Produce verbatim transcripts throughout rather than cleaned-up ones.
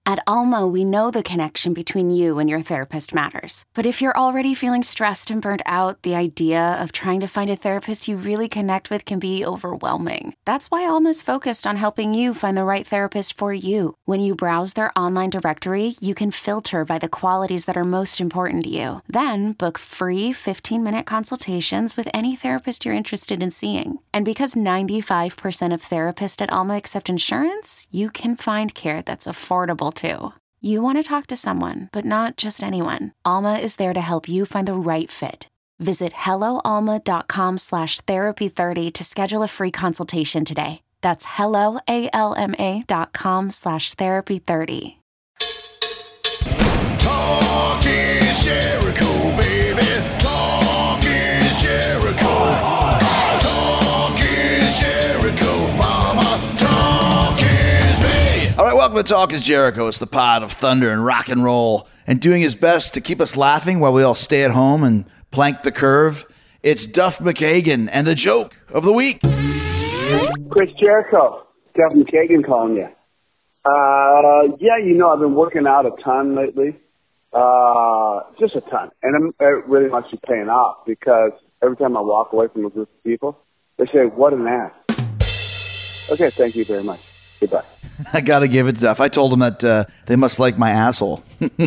At Alma, we know the connection between you and your therapist matters. But if you're already feeling stressed and burnt out, the idea of trying to find a therapist you really connect with can be overwhelming. That's why Alma's focused on helping you find the right therapist for you. When you browse their online directory, you can filter by the qualities that are most important to you. Then book free fifteen-minute consultations with any therapist you're interested in seeing. And because ninety-five percent of therapists at Alma accept insurance, you can find care that's affordable too. You want to talk to someone, but not just anyone. Alma is there to help you find the right fit. Visit helloalma.com slash therapy 30 to schedule a free consultation today. That's hello, A L M A dot com slash therapy 30. Talk is Jericho, baby. Talk is Jericho. Talk is Jericho, mama. Talk is me. All right, welcome to Talk is Jericho. It's the pod of thunder and rock and roll, and doing his best to keep us laughing while we all stay at home and plank the curve. It's Duff McKagan and the joke of the week. Chris Jericho, Duff McKagan calling you. Uh, yeah, you know, I've been working out a ton lately. Uh, just a ton. And I'm, it really must be paying off because every time I walk away from a group of people, they say, what an ass. Okay, thank you very much. Goodbye. I got to give it to Duff. I told him that uh, they must like my asshole.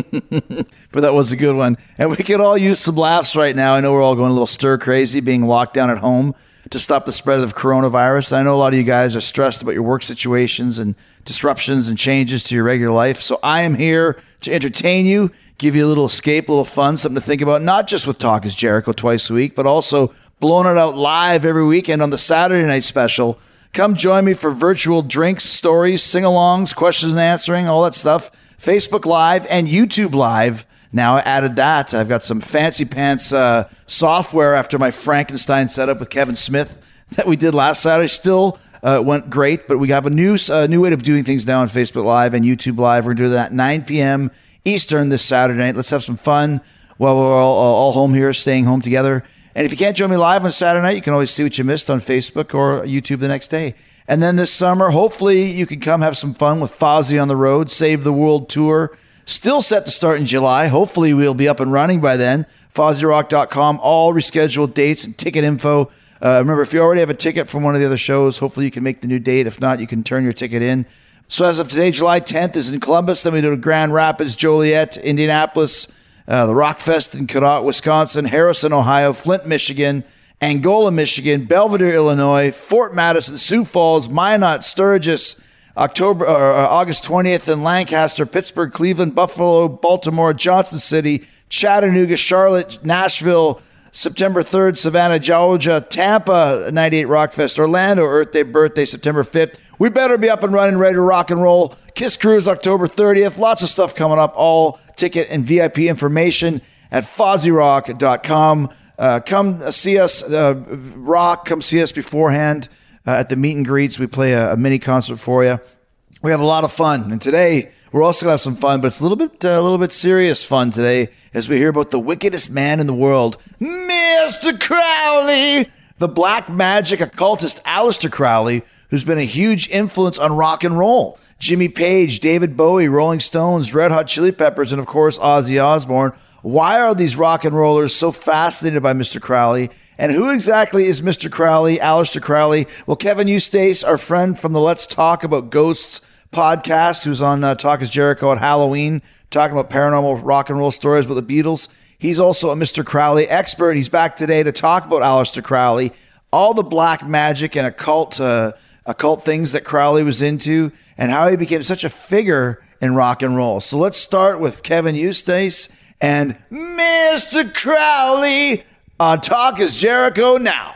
But that was a good one. And we could all use some laughs right now. I know we're all going a little stir crazy being locked down at home to stop the spread of coronavirus. I know a lot of you guys are stressed about your work situations and disruptions and changes to your regular life. So I am here to entertain you, give you a little escape, a little fun, something to think about, not just with Talk is Jericho twice a week, but also blowing it out live every weekend on the Saturday night special. Come join me for virtual drinks, stories, sing-alongs, questions and answering, all that stuff. Facebook Live and YouTube Live. Now I added that. I've got some fancy pants uh, software after my Frankenstein setup with Kevin Smith that we did last Saturday. Still uh, went great, but we have a new uh, new way of doing things now on Facebook Live and YouTube Live. We're going to do that at nine p.m. Eastern this Saturday night. Let's have some fun while we're all, all home here, staying home together. And if you can't join me live on Saturday night, you can always see what you missed on Facebook or YouTube the next day. And then this summer, hopefully you can come have some fun with Fozzy on the Road, Save the World Tour. Still set to start in July. Hopefully we'll be up and running by then. Fozzy Rock dot com, all rescheduled dates and ticket info. Uh, remember, if you already have a ticket from one of the other shows, hopefully you can make the new date. If not, you can turn your ticket in. So as of today, July tenth is in Columbus. Then we go to Grand Rapids, Joliet, Indianapolis, uh, the Rockfest in Cadott, Wisconsin, Harrison, Ohio, Flint, Michigan, Angola, Michigan, Belvedere, Illinois, Fort Madison, Sioux Falls, Minot, Sturgis, October, uh, August twentieth in Lancaster, Pittsburgh, Cleveland, Buffalo, Baltimore, Johnson City, Chattanooga, Charlotte, Nashville, September third, Savannah, Georgia, Tampa, ninety-eight Rockfest, Orlando, Earth Day, birthday, September fifth. We better be up and running, ready to rock and roll. Kiss Cruise, October thirtieth. Lots of stuff coming up. All ticket and V I P information at Fozzy Rock dot com. Uh, come see us uh, rock. Come see us beforehand uh, at the meet and greets. We play a, a mini concert for you. We have a lot of fun, and today we're also gonna have some fun, but it's a little bit, uh, a little bit serious fun today as we hear about the wickedest man in the world, Mister Crowley, the black magic occultist Aleister Crowley, who's been a huge influence on rock and roll. Jimmy Page, David Bowie, Rolling Stones, Red Hot Chili Peppers, and of course Ozzy Osbourne. Why are these rock and rollers so fascinated by Mister Crowley? And who exactly is Mister Crowley, Aleister Crowley? Well, Kevin Eustace, our friend from the Let's Talk About Ghosts podcast, who's on uh, Talk is Jericho at Halloween, talking about paranormal rock and roll stories about the Beatles. He's also a Mister Crowley expert. He's back today to talk about Aleister Crowley, all the black magic and occult, uh, occult things that Crowley was into, and how he became such a figure in rock and roll. So let's start with Kevin Eustace and Mister Crowley on Talk is Jericho now.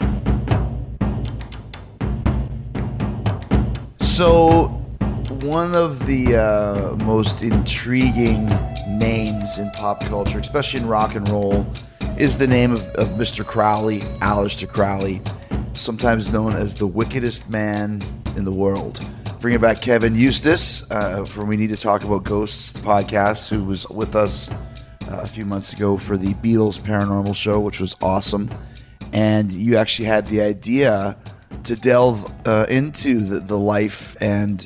So one of the uh, most intriguing names in pop culture, especially in rock and roll, is the name of, of Mister Crowley, Aleister Crowley, sometimes known as the wickedest man in the world. Bringing back Kevin Eustace uh, from We Need to Talk About Ghosts, the podcast, who was with us uh, a few months ago for the Beatles Paranormal Show, which was awesome. And you actually had the idea to delve uh, into the, the life and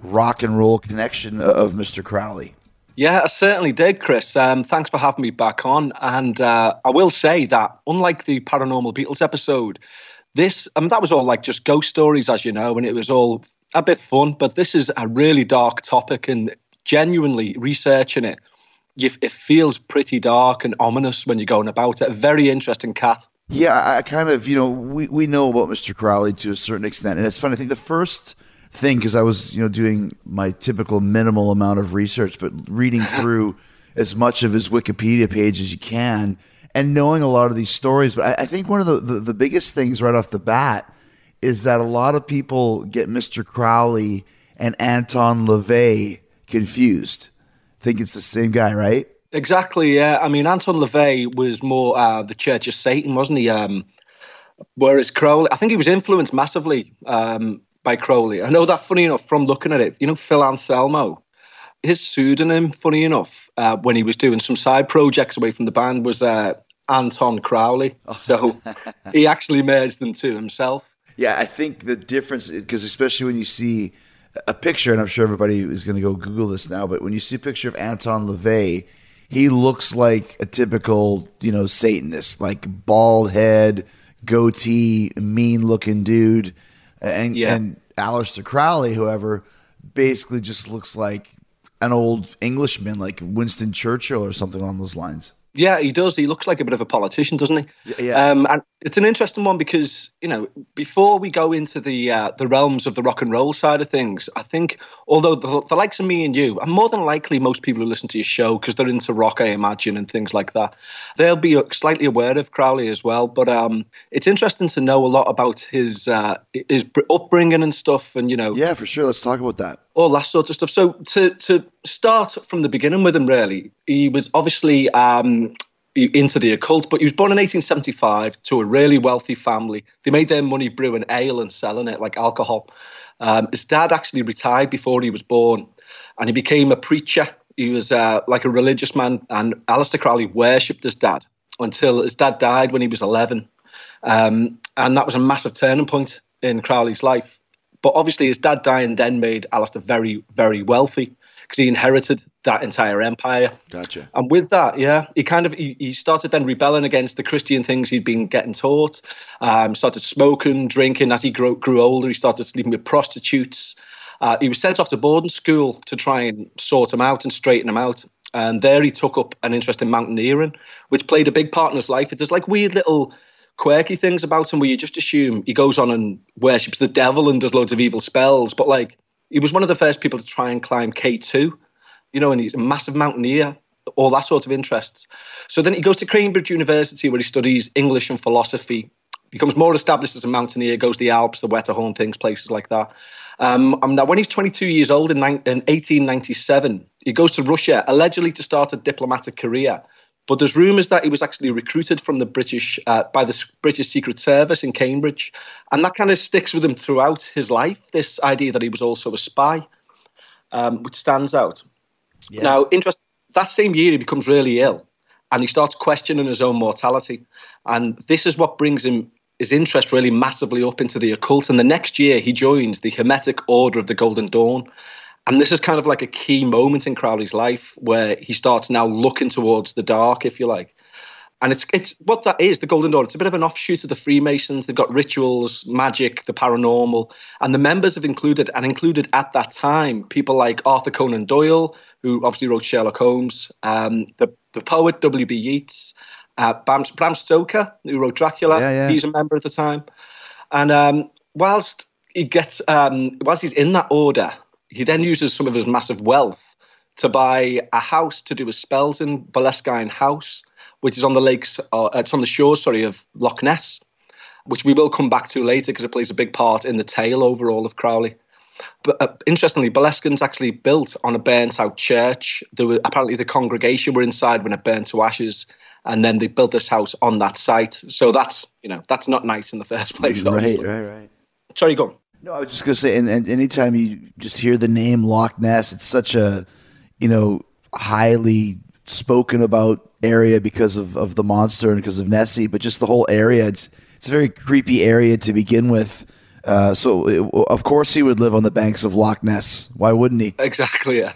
rock and roll connection of Mister Crowley. Yeah, I certainly did, Chris. Um, thanks for having me back on. And uh, I will say that, unlike the Paranormal Beatles episode, this, I mean, that was all like just ghost stories, as you know, and it was all a bit fun. But this is a really dark topic, and genuinely researching it, you, it feels pretty dark and ominous when you're going about it. A very interesting cat. Yeah, I kind of, you know, we, we know about Mister Crowley to a certain extent. And it's funny, I think the first thing, because I was, you know, doing my typical minimal amount of research, but reading through as much of his Wikipedia page as you can and knowing a lot of these stories. But I, I think one of the, the, the biggest things right off the bat is that a lot of people get Mister Crowley and Anton LaVey confused. Think it's the same guy, right? Exactly, yeah. I mean, Anton LaVey was more uh, the Church of Satan, wasn't he? Um, whereas Crowley, I think he was influenced massively um, by Crowley. I know that, funny enough, from looking at it, you know, Phil Anselmo, his pseudonym, funny enough, uh, when he was doing some side projects away from the band was uh, Anton Crowley. So he actually merged them to himself. Yeah, I think the difference, because especially when you see a picture, and I'm sure everybody is going to go Google this now, but when you see a picture of Anton LaVey, he looks like a typical, you know, Satanist, like bald head, goatee, mean-looking dude. And, yeah. and Aleister Crowley, however, basically just looks like an old Englishman, like Winston Churchill or something along those lines. Yeah, he does. He looks like a bit of a politician, doesn't he? Yeah. yeah. Um, and it's an interesting one because, you know, before we go into the uh, the realms of the rock and roll side of things, I think, although the, the likes of me and you, and more than likely most people who listen to your show, because they're into rock, I imagine, and things like that, they'll be slightly aware of Crowley as well. But um, it's interesting to know a lot about his uh, his upbringing and stuff, and, you know. Yeah, for sure. Let's talk about that. All that sort of stuff. So to to start from the beginning with him, really, he was obviously um, into the occult, but he was born in eighteen seventy-five to a really wealthy family. They made their money brewing ale and selling it like alcohol. Um, his dad actually retired before he was born, and he became a preacher. He was uh, like a religious man, and Aleister Crowley worshipped his dad until his dad died when he was eleven. Um, and that was a massive turning point in Crowley's life. But obviously his dad dying then made Aleister very, very wealthy because he inherited that entire empire. Gotcha. And with that, yeah, he kind of, he, he started then rebelling against the Christian things he'd been getting taught, um, started smoking, drinking. As he grew, grew older, he started sleeping with prostitutes. Uh, he was sent off to boarding school to try and sort him out and straighten him out. And there he took up an interest in mountaineering, which played a big part in his life. There's like weird little quirky things about him where you just assume he goes on and worships the devil and does loads of evil spells, but like he was one of the first people to try and climb K two, you know, and he's a massive mountaineer, all that sort of interests. So then he goes to Cambridge University where he studies English and philosophy, becomes more established as a mountaineer, goes to the Alps, the Wetterhorn things, places like that. Um, and now when he's twenty-two years old in, in eighteen ninety-seven, he goes to Russia, allegedly to start a diplomatic career. But there's rumours that he was actually recruited from the British uh, by the British Secret Service in Cambridge, and that kind of sticks with him throughout his life. This idea that he was also a spy, um, which stands out. Yeah. Now, interest that same year he becomes really ill, and he starts questioning his own mortality, and this is what brings him his interest really massively up into the occult. And the next year he joins the Hermetic Order of the Golden Dawn. And this is kind of like a key moment in Crowley's life where he starts now looking towards the dark, if you like. And it's it's what that is, the Golden Dawn. It's a bit of an offshoot of the Freemasons. They've got rituals, magic, the paranormal. And the members have included, and included at that time, people like Arthur Conan Doyle, who obviously wrote Sherlock Holmes, um, the, the poet W B Yeats, uh, Bram, Bram Stoker, who wrote Dracula. Yeah, yeah. He's a member at the time. And um, whilst he gets, um, whilst he's in that order, he then uses some of his massive wealth to buy a house to do his spells in, Boleskine House, which is on the lakes, uh, it's on the shore, sorry, of Loch Ness, which we will come back to later because it plays a big part in the tale overall of Crowley. But uh, interestingly, Boleskine's actually built on a burnt-out church. There were apparently the congregation were inside when it burned to ashes, and then they built this house on that site. So that's, you know, that's not nice in the first place. Right, obviously. right, right. Sorry, go on. No, I was just going to say, and, and anytime you just hear the name Loch Ness, it's such a, you know, highly spoken about area because of, of the monster and because of Nessie, but just the whole area. It's it's a very creepy area to begin with. Uh, so, it, of course, he would live on the banks of Loch Ness. Why wouldn't he? Exactly, yeah.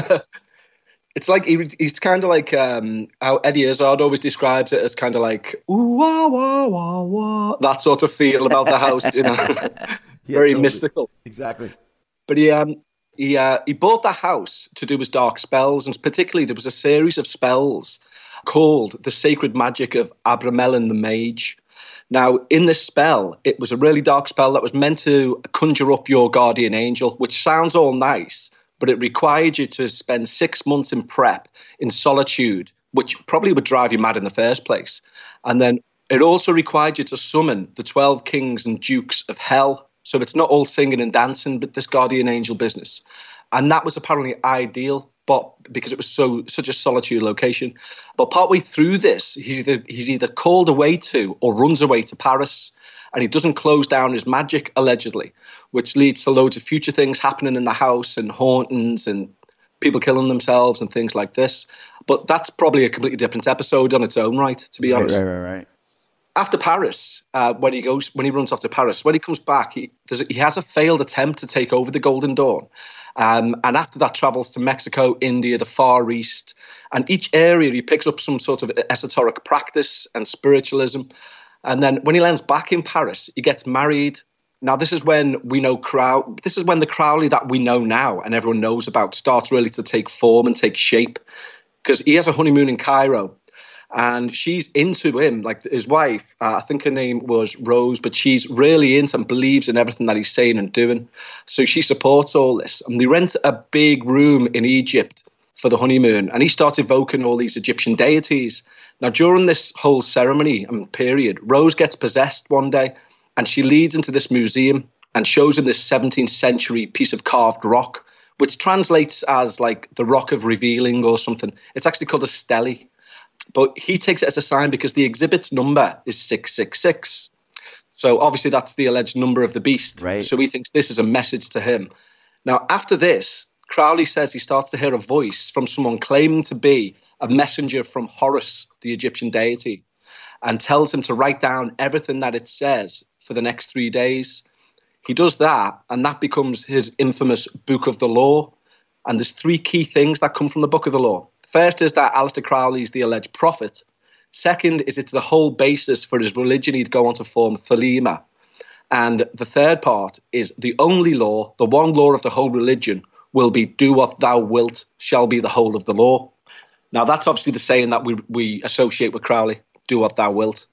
It's like he, he's kind of like um, how Eddie Izzard always describes it as kind of like ooh wah wah wah wah, that sort of feel about the house, you know, yeah, very totally. mystical. Exactly. But he um, he uh, he bought the house to do his dark spells, and particularly there was a series of spells called the Sacred Magic of Abramelin the Mage. Now, in this spell, it was a really dark spell that was meant to conjure up your guardian angel, which sounds all nice, but it required you to spend six months in prep, in solitude, which probably would drive you mad in the first place. And then it also required you to summon the twelve kings and dukes of hell. So it's not all singing and dancing, but this guardian angel business. And that was apparently ideal, but because it was so such a solitude location. But partway through this, he's either, he's either called away to or runs away to Paris, and he doesn't close down his magic, allegedly, which leads to loads of future things happening in the house and hauntings and people killing themselves and things like this. But that's probably a completely different episode on its own right, to be Right, honest. right, right, right. After Paris, uh, when he goes, when he runs off to Paris, when he comes back, he, there's a, he has a failed attempt to take over the Golden Dawn. Um, and after that, travels to Mexico, India, the Far East. And each area, he picks up some sort of esoteric practice and spiritualism. And then when he lands back in Paris, he gets married. Now, this is when we know Crow. This is when the Crowley that we know now and everyone knows about starts really to take form and take shape. Because he has a honeymoon in Cairo. And she's into him, like his wife. Uh, I think her name was Rose, but she's really into and believes in everything that he's saying and doing. So she supports all this. And they rent a big room in Egypt for the honeymoon. And he starts evoking all these Egyptian deities. Now, during this whole ceremony and period, Rose gets possessed one day and she leads into this museum and shows him this seventeenth century piece of carved rock, which translates as like the Rock of Revealing or something. It's actually called a stele. But he takes it as a sign because the exhibit's number is six six six. So obviously that's the alleged number of the beast. Right. So he thinks this is a message to him. Now, after this, Crowley says he starts to hear a voice from someone claiming to be a messenger from Horus, the Egyptian deity, and tells him to write down everything that it says for the next three days. He does that, and that becomes his infamous Book of the Law. And there's three key things that come from the Book of the Law. First is that Aleister Crowley is the alleged prophet. Second is it's the whole basis for his religion. He'd go on to form Thelema. And the third part is the only law, the one law of the whole religion, will be do what thou wilt shall be the whole of the law. Now, that's obviously the saying that we, we associate with Crowley, do what thou wilt.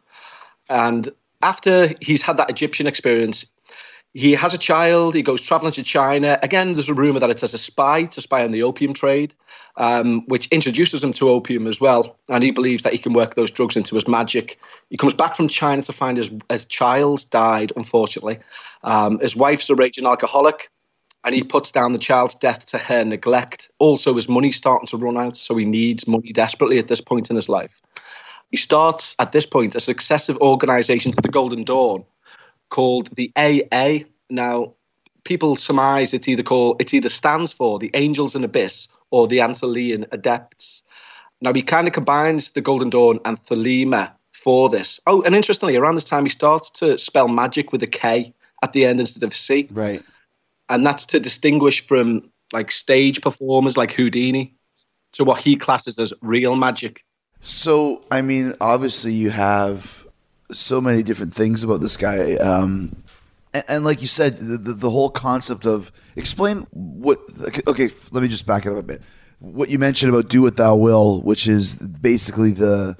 And after he's had that Egyptian experience, he has a child, he goes traveling to China. Again, there's a rumor that it's as a spy, to spy on the opium trade, um, which introduces him to opium as well. And he believes that he can work those drugs into his magic. He comes back from China to find his, his child's died, unfortunately. Um, his wife's a raging alcoholic, and he puts down the child's death to her neglect. Also, his money's starting to run out, so he needs money desperately at this point in his life. He starts, at this point, a successive organization to the Golden Dawn, called the A A. Now, people surmise it's either called it either stands for the Angels in Abyss or the Antillean Adepts. Now, he kind of combines the Golden Dawn and Thelema for this. Oh, and interestingly, around this time, he starts to spell magic with a K at the end instead of a C. Right. And that's to distinguish from like stage performers like Houdini to what he classes as real magic. So, I mean, obviously you have so many different things about this guy. Um, and, and like you said, the, the, the whole concept of explain what, okay, let me just back it up a bit. What you mentioned about do what thou will, which is basically the,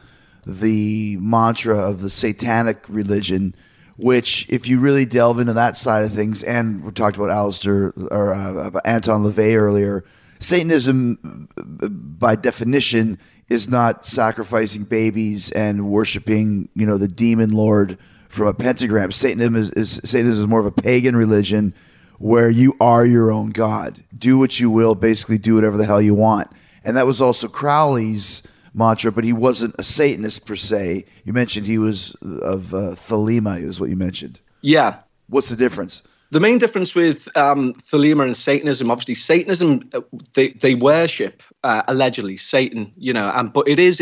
the mantra of the satanic religion, which if you really delve into that side of things, and we talked about Aleister or uh, about Anton LaVey earlier, Satanism by definition is not sacrificing babies and worshiping, you know, the demon lord from a pentagram. Satanism is, is Satanism is more of a pagan religion where you are your own god. Do what you will, basically do whatever the hell you want. And that was also Crowley's mantra, but he wasn't a Satanist per se. You mentioned he was of uh, Thelema, is what you mentioned. Yeah. What's the difference? The main difference with um, Thelema and Satanism, obviously, Satanism, uh, they, they worship, uh, allegedly, Satan, you know, and but it is, it's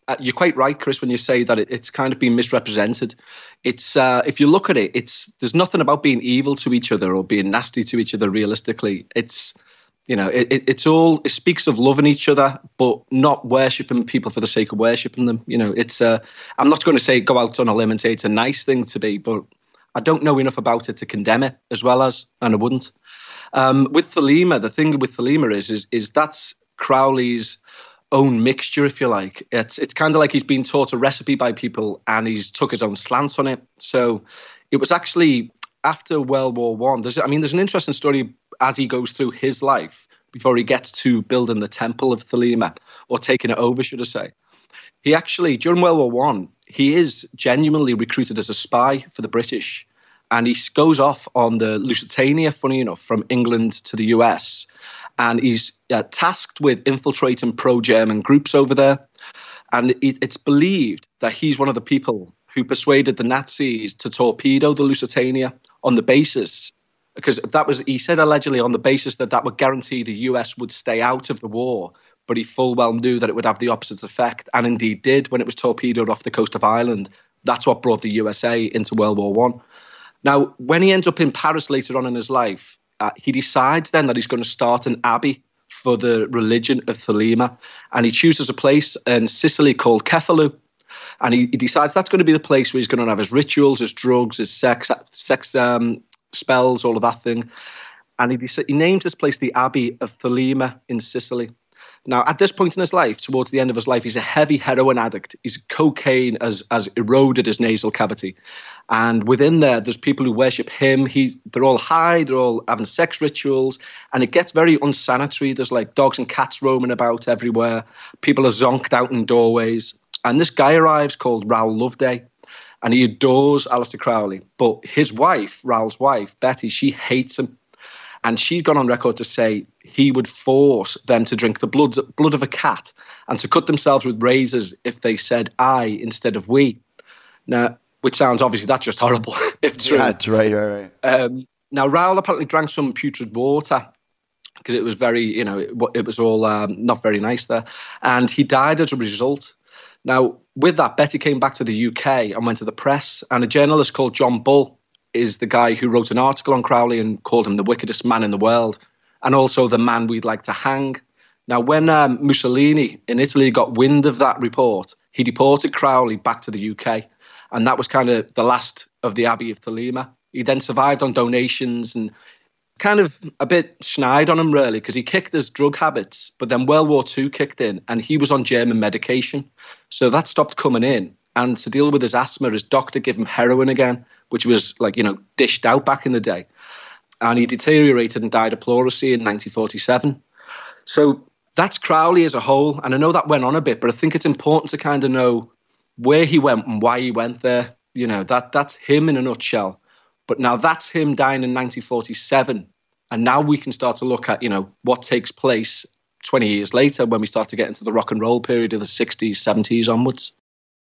uh, you're quite right, Chris, when you say that it, it's kind of been misrepresented. It's uh, if you look at it, it's there's nothing about being evil to each other or being nasty to each other. Realistically, it's you know, it, it, it's all it speaks of loving each other, but not worshipping people for the sake of worshipping them. You know, it's uh, I'm not going to say go out on a limb and say it's a nice thing to be, but I don't know enough about it to condemn it as well as, and I wouldn't. Um, with Thelema, the thing with Thelema is, is, is that's Crowley's own mixture, if you like. It's it's kind of like he's been taught a recipe by people and he's took his own slant on it. So it was actually after World War One. There's, I mean, there's an interesting story as he goes through his life before he gets to building the temple of Thelema, or taking it over, should I say. He actually, during World War One, he is genuinely recruited as a spy for the British. And he goes off on the Lusitania, funny enough, from England to the U S. And he's uh, tasked with infiltrating pro-German groups over there. And it, it's believed that he's one of the people who persuaded the Nazis to torpedo the Lusitania on the basis, because that was, he said allegedly on the basis that that would guarantee the U S would stay out of the war. But he full well knew that it would have the opposite effect, and indeed did when it was torpedoed off the coast of Ireland. That's what brought the U S A into World War One. Now, when he ends up in Paris later on in his life, uh, he decides then that he's going to start an abbey for the religion of Thelema. And he chooses a place in Sicily called Cefalù. And he, he decides that's going to be the place where he's going to have his rituals, his drugs, his sex, sex um, spells, all of that thing. And he, he names this place the Abbey of Thelema in Sicily. Now, at this point in his life, towards the end of his life, he's a heavy heroin addict. His cocaine has, has eroded his nasal cavity. And within there, there's people who worship him. He, they're all high, they're all having sex rituals. And it gets very unsanitary. There's like dogs and cats roaming about everywhere. People are zonked out in doorways. And this guy arrives called Raoul Loveday. And he adores Aleister Crowley. But his wife, Raoul's wife, Betty, she hates him. And she'd gone on record to say he would force them to drink the blood, blood of a cat and to cut themselves with razors if they said I instead of we. Now, which sounds obviously that's just horrible, if true. Yeah, that's right, right, right. Um, now, Raoul apparently drank some putrid water because it was very, you know, it, it was all um, not very nice there. And he died as a result. Now, with that, Betty came back to the U K and went to the press. And a journalist called John Bull is the guy who wrote an article on Crowley and called him the wickedest man in the world, and also the man we'd like to hang. Now, when um, Mussolini in Italy got wind of that report, he deported Crowley back to the U K, and that was kind of the last of the Abbey of Thelema. He then survived on donations and kind of a bit snide on him, really, because he kicked his drug habits, but then World War Two kicked in, and he was on German medication, so that stopped coming in. And to deal with his asthma, his doctor gave him heroin again, which was like, you know, dished out back in the day. And he deteriorated and died of pleurisy in nineteen forty-seven. So that's Crowley as a whole. And I know that went on a bit, but I think it's important to kind of know where he went and why he went there. You know, that that's him in a nutshell. But now that's him dying in nineteen forty-seven. And now we can start to look at, you know, what takes place twenty years later when we start to get into the rock and roll period of the sixties, seventies onwards.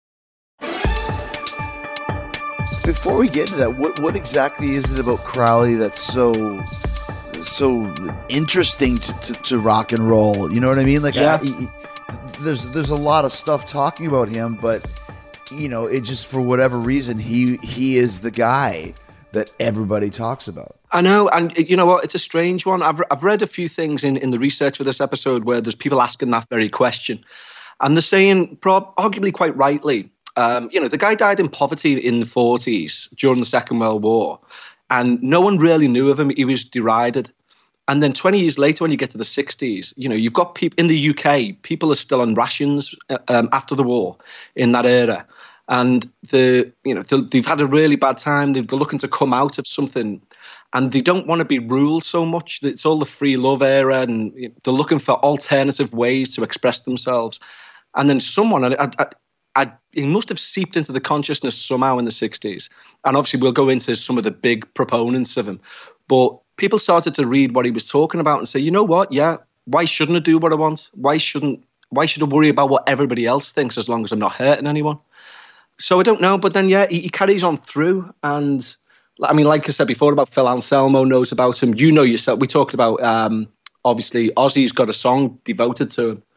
Before we get into that, what what exactly is it about Crowley that's so so interesting to, to, to rock and roll? You know what I mean? Like, yeah. I, he, there's there's a lot of stuff talking about him, but you know, it just for whatever reason he he is the guy that everybody talks about. I know, and you know what? It's a strange one. I've I've read a few things in, in the research for this episode where there's people asking that very question, and they're saying, prob- arguably quite rightly. Um, you know, the guy died in poverty in the forties during the Second World War, and no one really knew of him. He was derided. And then twenty years later, when you get to the sixties, you know, you've got people in the U K, people are still on rations um, after the war in that era. And the, you know, they've had a really bad time. They're looking to come out of something, and they don't want to be ruled so much. It's all the free love era, and they're looking for alternative ways to express themselves. And then someone, I, I, I, it must have seeped into the consciousness somehow in the sixties. And obviously we'll go into some of the big proponents of him. But people started to read what he was talking about and say, you know what? Yeah, why shouldn't I do what I want? Why shouldn't, why should I worry about what everybody else thinks as long as I'm not hurting anyone? So I don't know. But then, yeah, he, he carries on through. And I mean, like I said before about Phil Anselmo knows about him. You know yourself. We talked about, um, obviously, Ozzy's got a song devoted to him.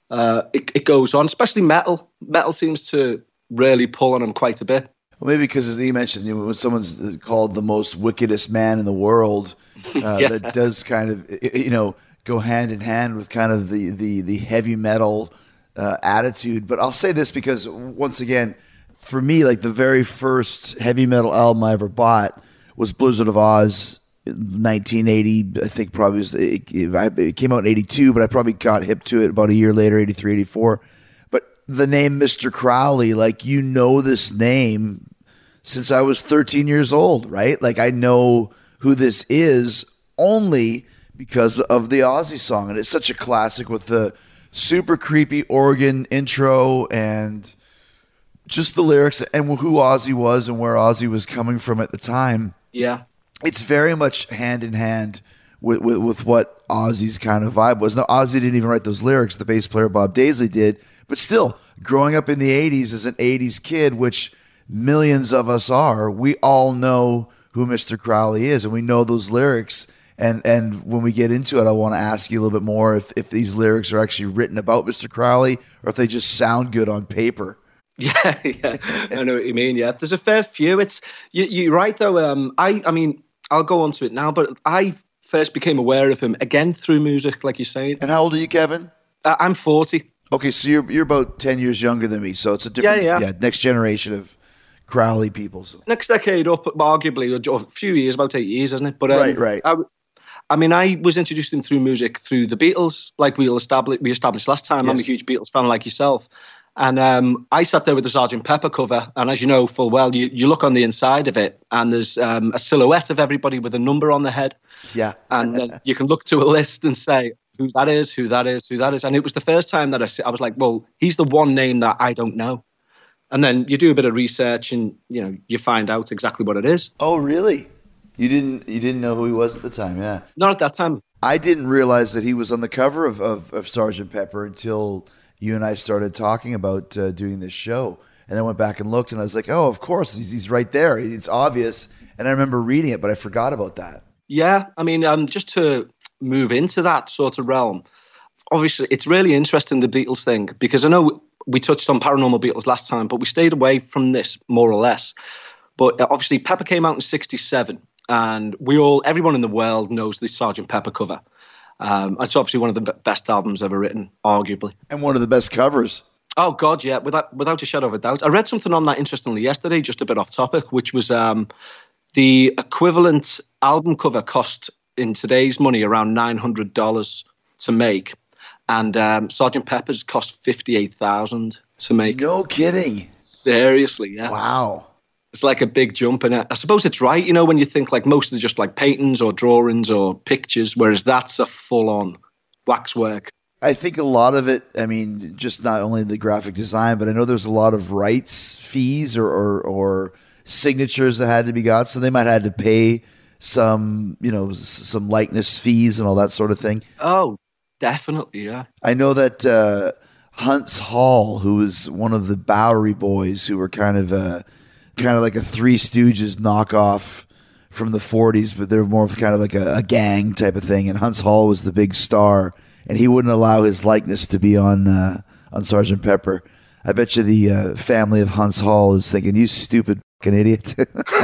uh, it, it goes on, especially metal. Metal seems to really pull on him quite a bit. Well, maybe because, as you mentioned, you know, when someone's called the most wickedest man in the world, uh, Yeah. that does kind of, you know, go hand in hand with kind of the the, the heavy metal uh, attitude. But I'll say this because, once again, for me, like the very first heavy metal album I ever bought was Blizzard of Oz, nineteen eighty. I think probably was, it, it came out in eighty-two, but I probably got hip to it about a year later, eighty-three, eighty-four. But the name Mister Crowley, like, you know this name since I was thirteen years old, right? Like, I know who this is only because of the Ozzy song. And it's such a classic with the super creepy organ intro and just the lyrics and who Ozzy was and where Ozzy was coming from at the time. Yeah. It's very much hand in hand with, with, with what Ozzy's kind of vibe was. Now, Ozzy didn't even write those lyrics. The bass player Bob Daisley did. But still, growing up in the eighties as an eighties kid, which millions of us are, we all know who Mister Crowley is, and we know those lyrics. And and when we get into it, I want to ask you a little bit more if, if these lyrics are actually written about Mister Crowley or if they just sound good on paper. Yeah, yeah, I know what you mean. Yeah, there's a fair few. It's you, you're right though. Um, I, I mean, I'll go on to it now, but I first became aware of him again through music, like you're saying. And how old are you, Kevin? Uh, I'm forty. Okay, so you're you're about ten years younger than me, so it's a different, Yeah, yeah. next generation of Crowley people. So. Next decade up, arguably, or a few years, about eight years, isn't it? But um, Right, right. I, I mean, I was introduced to him through music through the Beatles, like we established we established last time. I'm a Yes. huge Beatles fan, like yourself. And um, I sat there with the Sergeant Pepper cover, and as you know full well, you, you look on the inside of it, and there's um, a silhouette of everybody with a number on their head. Yeah. And then you can look to a list and say who that is, who that is, who that is. And it was the first time that I, I was like, well, he's the one name that I don't know. And then you do a bit of research, and you know you find out exactly what it is. Oh, really? You didn't you didn't know who he was at the time, yeah. Not at that time. I didn't realize that he was on the cover of, of, of Sergeant Pepper until you and I started talking about uh, doing this show. And I went back and looked, and I was like, oh, of course, he's, he's right there. It's obvious. And I remember reading it, but I forgot about that. Yeah, I mean, um, just to move into that sort of realm, obviously, it's really interesting, the Beatles thing, because I know we touched on Paranormal Beatles last time, but we stayed away from this more or less. But uh, obviously, Pepper came out in sixty-seven, and we all, everyone in the world knows the Sergeant Pepper cover. Um, it's obviously one of the b- best albums ever written, arguably. And one of the best covers. Oh, God, yeah, without without a shadow of a doubt. I read something on that interestingly yesterday, just a bit off topic, which was um, the equivalent album cover cost in today's money around nine hundred dollars to make. And um, Sergeant Pepper's cost fifty-eight thousand dollars to make. No kidding. Seriously, yeah. Wow. It's like a big jump in it. I suppose it's right, you know, when you think like most of the just like paintings or drawings or pictures, whereas that's a full-on waxwork. I think a lot of it, I mean, just not only the graphic design, but I know there's a lot of rights fees or, or, or signatures that had to be got. So they might have had to pay some, you know, s- some likeness fees and all that sort of thing. Oh, definitely, yeah. I know that uh, Hunts Hall, who was one of the Bowery Boys, who were kind of a, kind of like a Three Stooges knockoff from the forties, but they're more of kind of like a, a gang type of thing. And Hunts Hall was the big star, and he wouldn't allow his likeness to be on uh, on Sergeant Pepper. I bet you the uh, family of Hunts Hall is thinking, "You stupid fucking idiot."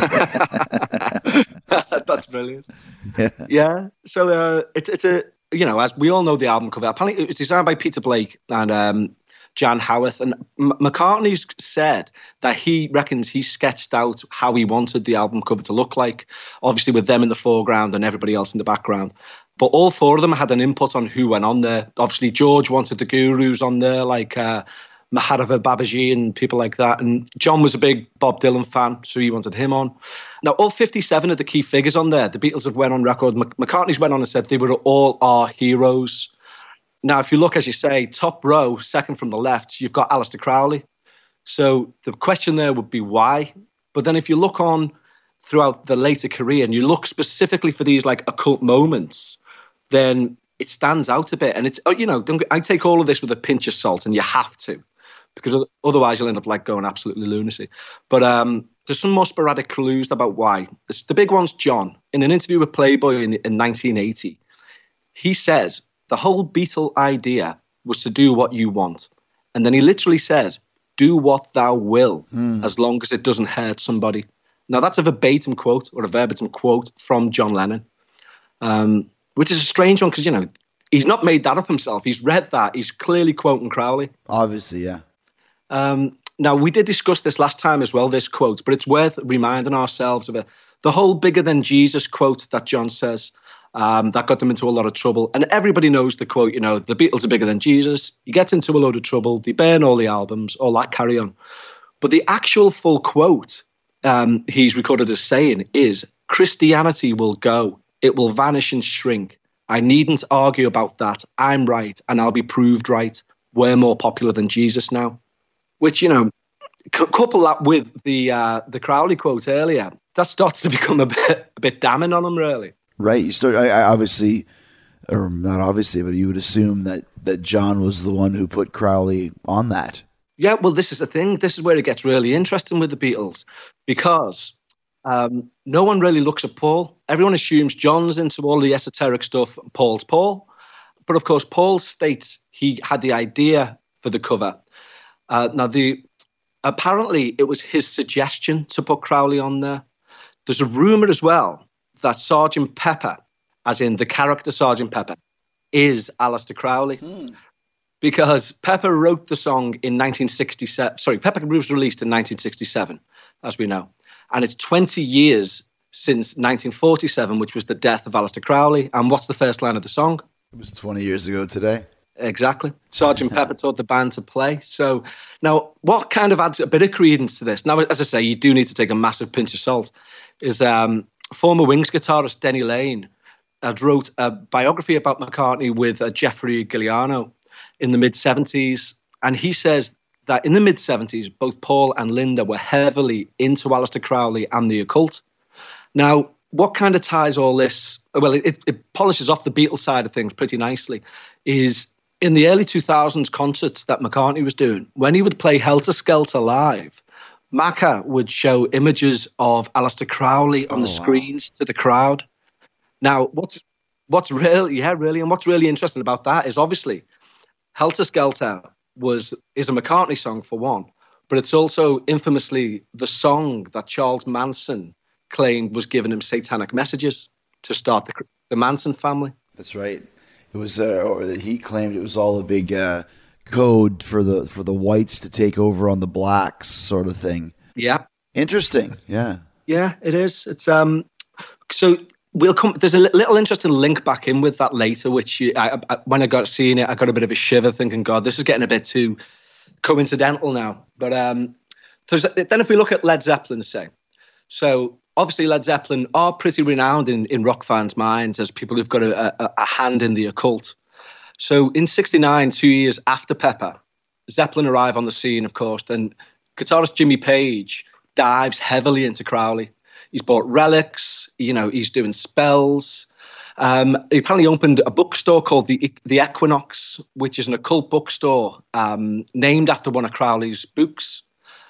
That's brilliant. Yeah. Yeah. So uh, it's it's a you know, as we all know, the album cover apparently it was designed by Peter Blake and um, Jan Howarth, and M- McCartney's said that he reckons he sketched out how he wanted the album cover to look like, obviously with them in the foreground and everybody else in the background. But all four of them had an input on who went on there. Obviously, George wanted the Gurus on there, like uh, Mahadeva Babaji and people like that. And John was a big Bob Dylan fan, so he wanted him on. Now, all fifty-seven of the key figures on there, the Beatles have went on record. Mc- McCartney's went on and said they were all our heroes. Now, if you look, as you say, top row, second from the left, you've got Aleister Crowley. So the question there would be why? But then if you look on throughout the later career and you look specifically for these like occult moments, then it stands out a bit. And it's, you know, don't, I take all of this with a pinch of salt, and you have to, because otherwise you'll end up like going absolutely lunacy. But um, there's some more sporadic clues about why. It's, the big one's John. In an interview with Playboy in, in nineteen eighty, he says the whole Beatle idea was to do what you want. And then he literally says, do what thou will, mm. as long as it doesn't hurt somebody. Now, that's a verbatim quote or a verbatim quote from John Lennon, um, which is a strange one because, you know, he's not made that up himself. He's read that. He's clearly quoting Crowley. Obviously, yeah. Um, now, we did discuss this last time as well, this quote, but it's worth reminding ourselves of it. The whole bigger than Jesus quote that John says, um, that got them into a lot of trouble. And everybody knows the quote, you know, the Beatles are bigger than Jesus. You get into a load of trouble. They burn all the albums, all that carry on. But the actual full quote um, he's recorded as saying is, Christianity will go. It will vanish and shrink. I needn't argue about that. I'm right, and I'll be proved right. We're more popular than Jesus now. Which, you know, c- couple that with the uh, the Crowley quote earlier, that starts to become a bit a bit damning on him, really. Right. You start. I, I obviously, or not obviously, but you would assume that that John was the one who put Crowley on that. Yeah. Well, this is the thing. This is where it gets really interesting with the Beatles, because um, no one really looks at Paul. Everyone assumes John's into all the esoteric stuff. Paul's Paul, but of course, Paul states he had the idea for the cover. Uh, now, the apparently it was his suggestion to put Crowley on there. There's a rumor as well that Sergeant Pepper, as in the character Sergeant Pepper, is Aleister Crowley. Hmm. Because Pepper wrote the song in nineteen sixty-seven. Sorry, Pepper was released in nineteen sixty-seven, as we know. And it's twenty years since nineteen forty-seven, which was the death of Aleister Crowley. And what's the first line of the song? It was twenty years ago today. Exactly. Sergeant Pepper taught the band to play. So now what kind of adds a bit of credence to this? Now, as I say, you do need to take a massive pinch of salt. Is um, former Wings guitarist Denny Laine had wrote a biography about McCartney with uh, Jeffrey Giuliano in the mid-seventies. And he says that in the mid-seventies, both Paul and Linda were heavily into Aleister Crowley and the occult. Now, what kind of ties all this, well, it, it polishes off the Beatles side of things pretty nicely, is in the early two thousands concerts that McCartney was doing, when he would play Helter Skelter live, Macca would show images of Aleister Crowley on oh, the screens wow. to the crowd. Now, what's what's really, yeah, really, and what's really interesting about that is obviously Helter Skelter was is a McCartney song for one, but it's also infamously the song that Charles Manson claimed was giving him satanic messages to start the, the Manson family. That's right. It was, uh, or he claimed it was all a big uh, code for the for the whites to take over on the blacks, sort of thing. Yeah, interesting. Yeah, yeah, it is. It's um, so we'll come. There's a little interesting link back in with that later, which you, I, I, when I got seeing it, I got a bit of a shiver, thinking, God, this is getting a bit too coincidental now. But um, then if we look at Led Zeppelin, say, so. Obviously, Led Zeppelin are pretty renowned in, in rock fans' minds as people who've got a, a, a hand in the occult. So in sixty-nine, two years after Pepper, Zeppelin arrive on the scene, of course, and guitarist Jimmy Page dives heavily into Crowley. He's bought relics, you know, he's doing spells. Um, he apparently opened a bookstore called the the Equinox, which is an occult bookstore um, named after one of Crowley's books.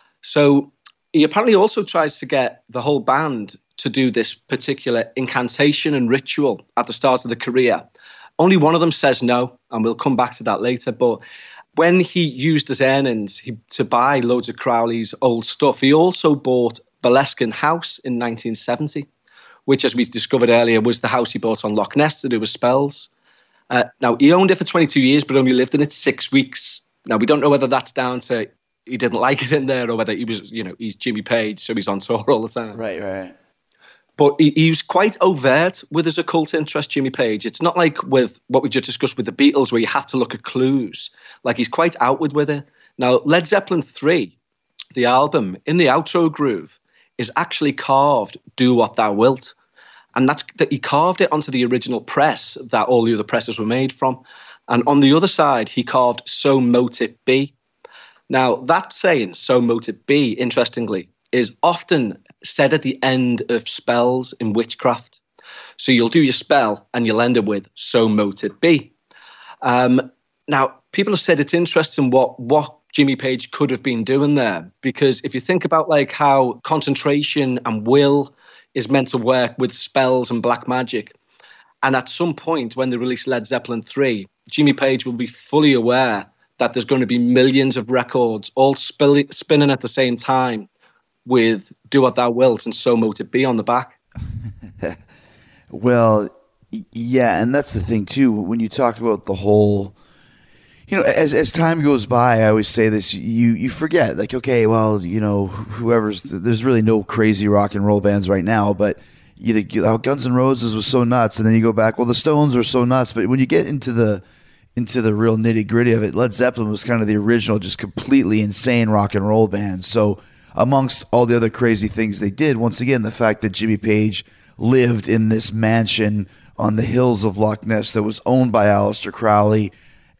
So he apparently also tries to get the whole band to do this particular incantation and ritual at the start of the career. Only one of them says no, and we'll come back to that later. But when he used his earnings he, to buy loads of Crowley's old stuff, he also bought Boleskine House in nineteen seventy, which, as we discovered earlier, was the house he bought on Loch Ness to do with spells. Uh, now, he owned it for twenty-two years, but only lived in it six weeks. Now, we don't know whether that's down to he didn't like it in there or whether he was, you know, he's Jimmy Page, so he's on tour all the time. Right, right. But he, he was quite overt with his occult interest, Jimmy Page. It's not like with what we just discussed with the Beatles where you have to look at clues. Like, he's quite outward with it. Now, Led Zeppelin three, the album, in the outro groove, is actually carved, Do What Thou Wilt. And that's that he carved it onto the original press that all the other presses were made from. And on the other side, he carved So Mote It Be. Now, that saying, So Mote It Be, interestingly, is often said at the end of spells in witchcraft. So you'll do your spell and you'll end it with So Mote It Be. Um, now, people have said it's interesting what, what Jimmy Page could have been doing there, because if you think about like how concentration and will is meant to work with spells and black magic, and at some point when they released Led Zeppelin three, Jimmy Page will be fully aware that there's going to be millions of records all spill- spinning at the same time with Do What Thou Wilt and So Mote It Be on the back. Well, yeah, and that's the thing too. When you talk about the whole, you know, as as time goes by, I always say this: you you forget, like, okay, well, you know, whoever's there's really no crazy rock and roll bands right now, but you think you, oh, Guns N' Roses was so nuts, and then you go back, well, the Stones are so nuts, but when you get into the into the real nitty gritty of it, Led Zeppelin was kind of the original, just completely insane rock and roll band. So amongst all the other crazy things they did, once again, the fact that Jimmy Page lived in this mansion on the hills of Loch Ness that was owned by Aleister Crowley,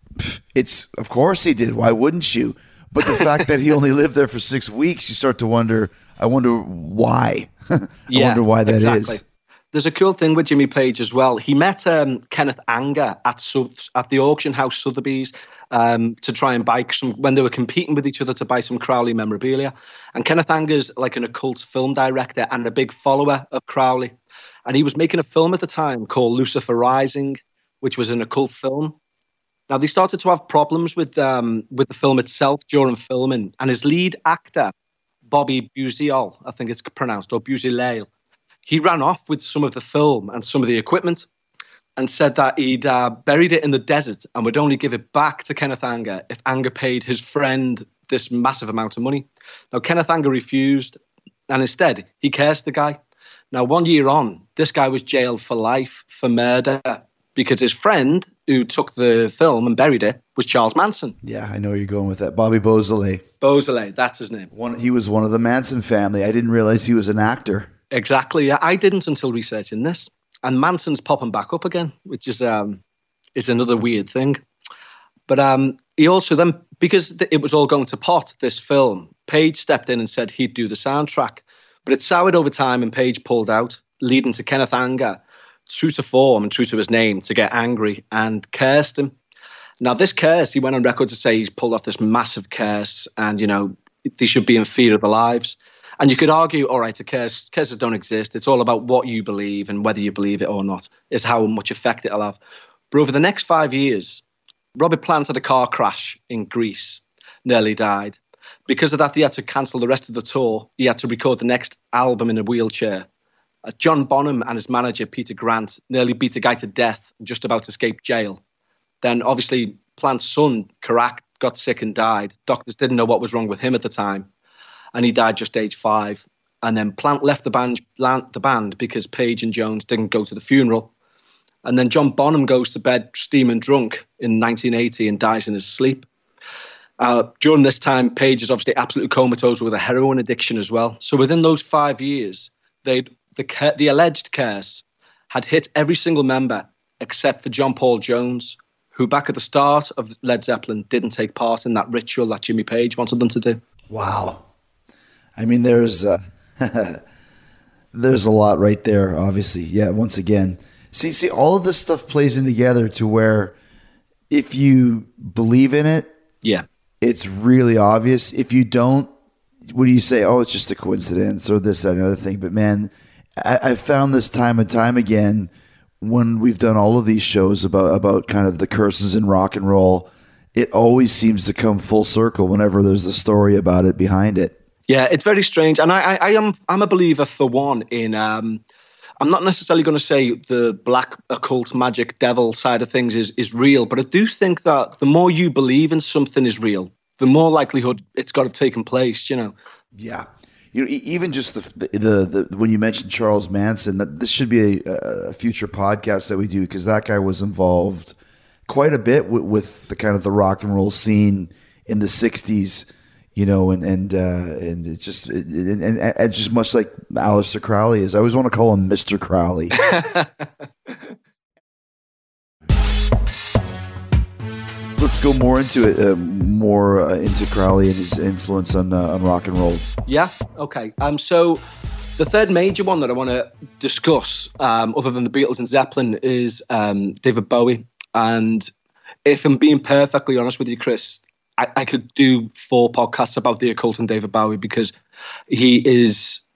it's, of course he did. Why wouldn't you? But the fact that he only lived there for six weeks, you start to wonder, I wonder why. I yeah, wonder why that exactly. is. There's a cool thing with Jimmy Page as well. He met um, Kenneth Anger at South, at the auction house Sotheby's um, to try and buy some, when they were competing with each other to buy some Crowley memorabilia. And Kenneth Anger's like an occult film director and a big follower of Crowley. And he was making a film at the time called Lucifer Rising, which was an occult film. Now, they started to have problems with um, with the film itself during filming. And his lead actor, Bobby Buziol, I think it's pronounced, or Buzilail, he ran off with some of the film and some of the equipment and said that he'd uh, buried it in the desert and would only give it back to Kenneth Anger if Anger paid his friend this massive amount of money. Now, Kenneth Anger refused, and instead, he cursed the guy. Now, one year on, this guy was jailed for life for murder because his friend who took the film and buried it was Charles Manson. Yeah, I know where you're going with that. Bobby Beausoleil. Beausoleil, that's his name. One, he was one of the Manson family. I didn't realize he was an actor. Exactly. Yeah, I didn't until researching this. And Manson's popping back up again, which is um, is another weird thing. But um, he also then, because it was all going to pot, this film, Page stepped in and said he'd do the soundtrack. But it soured over time and Page pulled out, leading to Kenneth Anger, true to form and true to his name, to get angry and cursed him. Now, this curse, he went on record to say he's pulled off this massive curse and, you know, they should be in fear of their lives. And you could argue, all right, a curse, curses don't exist. It's all about what you believe and whether you believe it or not is how much effect it'll have. But over the next five years, Robert Plant had a car crash in Greece, nearly died. Because of that, he had to cancel the rest of the tour. He had to record the next album in a wheelchair. Uh, John Bonham and his manager, Peter Grant, nearly beat a guy to death and just about to escape jail. Then, obviously, Plant's son, Karak, got sick and died. Doctors didn't know what was wrong with him at the time. And he died just age five. And then Plant left the band, the band because Page and Jones didn't go to the funeral. And then John Bonham goes to bed steaming drunk in nineteen eighty and dies in his sleep. Uh, during this time, Page is obviously absolutely comatose with a heroin addiction as well. So within those five years, they'd, the, the alleged curse had hit every single member except for John Paul Jones, who back at the start of Led Zeppelin didn't take part in that ritual that Jimmy Page wanted them to do. Wow. I mean, there's uh, there's a lot right there, obviously. Yeah, once again. See, see, all of this stuff plays in together to where if you believe in it, yeah, it's really obvious. If you don't, what do you say? Oh, it's just a coincidence or this, that, and other thing. But man, I, I've found this time and time again when we've done all of these shows about, about kind of the curses in rock and roll, it always seems to come full circle whenever there's a story about it behind it. Yeah, it's very strange. And I, I, I am I'm a believer, for one, in um, I'm not necessarily going to say the black occult magic devil side of things is, is real, but I do think that the more you believe in something is real, the more likelihood it's got to have taken place, you know. Yeah. You know, even just the, the the when you mentioned Charles Manson, that this should be a, a future podcast that we do, because that guy was involved quite a bit with, with the kind of the rock and roll scene in the sixties. You know, and and uh, and it's just it, and, and, and just much like Aleister Crowley is. I always want to call him Mister Crowley. Let's go more into it, uh, more uh, into Crowley and his influence on uh, on rock and roll. Yeah. Okay. Um. So the third major one that I want to discuss, um, other than the Beatles and Zeppelin, is um, David Bowie. And if I'm being perfectly honest with you, Chris, I, I could do four podcasts about the occult and David Bowie, because he is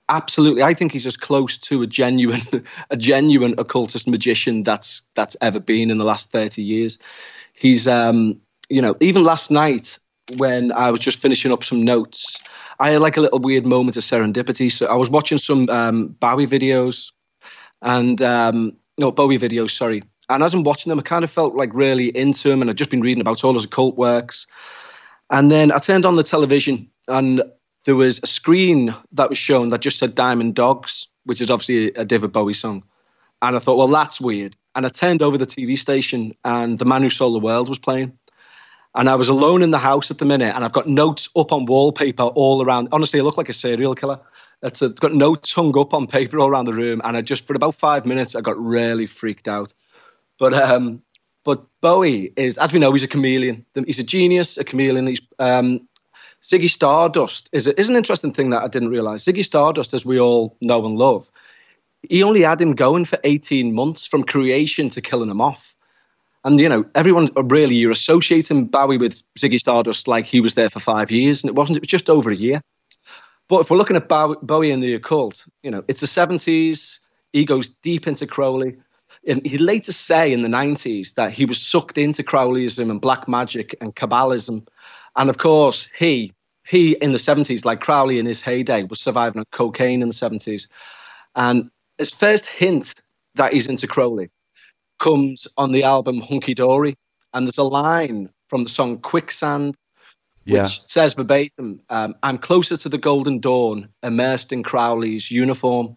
absolutely. I think he's as close to a genuine, a genuine occultist magician that's that's ever been in the last thirty years. He's, um, you know, even last night when I was just finishing up some notes, I had like a little weird moment of serendipity. So I was watching some um, Bowie videos, and um, no Bowie videos, sorry. And as I'm watching them, I kind of felt like really into him, and I'd just been reading about all his occult works. And then I turned on the television, and there was a screen that was shown that just said Diamond Dogs, which is obviously a David Bowie song. And I thought, well, that's weird. And I turned over the T V station, and The Man Who Sold the World was playing. And I was alone in the house at the minute, and I've got notes up on wallpaper all around. Honestly, I look like a serial killer. It's a, I've got notes hung up on paper all around the room, and I just, for about five minutes, I got really freaked out. But um, but Bowie is, as we know, he's a chameleon. He's a genius, a chameleon. He's um, Ziggy Stardust is, a, is an interesting thing that I didn't realize. Ziggy Stardust, as we all know and love, he only had him going for eighteen months from creation to killing him off. And, you know, everyone really, you're associating Bowie with Ziggy Stardust like he was there for five years, and it wasn't. It was just over a year. But if we're looking at Bowie, Bowie and the occult, you know, it's the seventies. He goes deep into Crowley. And he later say in the nineties that he was sucked into Crowleyism and black magic and Kabbalism. And of course, he, he in the seventies, like Crowley in his heyday, was surviving on cocaine in the seventies. And his first hint that he's into Crowley comes on the album Hunky Dory. And there's a line from the song Quicksand, which Yeah. says verbatim, um, I'm closer to the golden dawn, immersed in Crowley's uniform.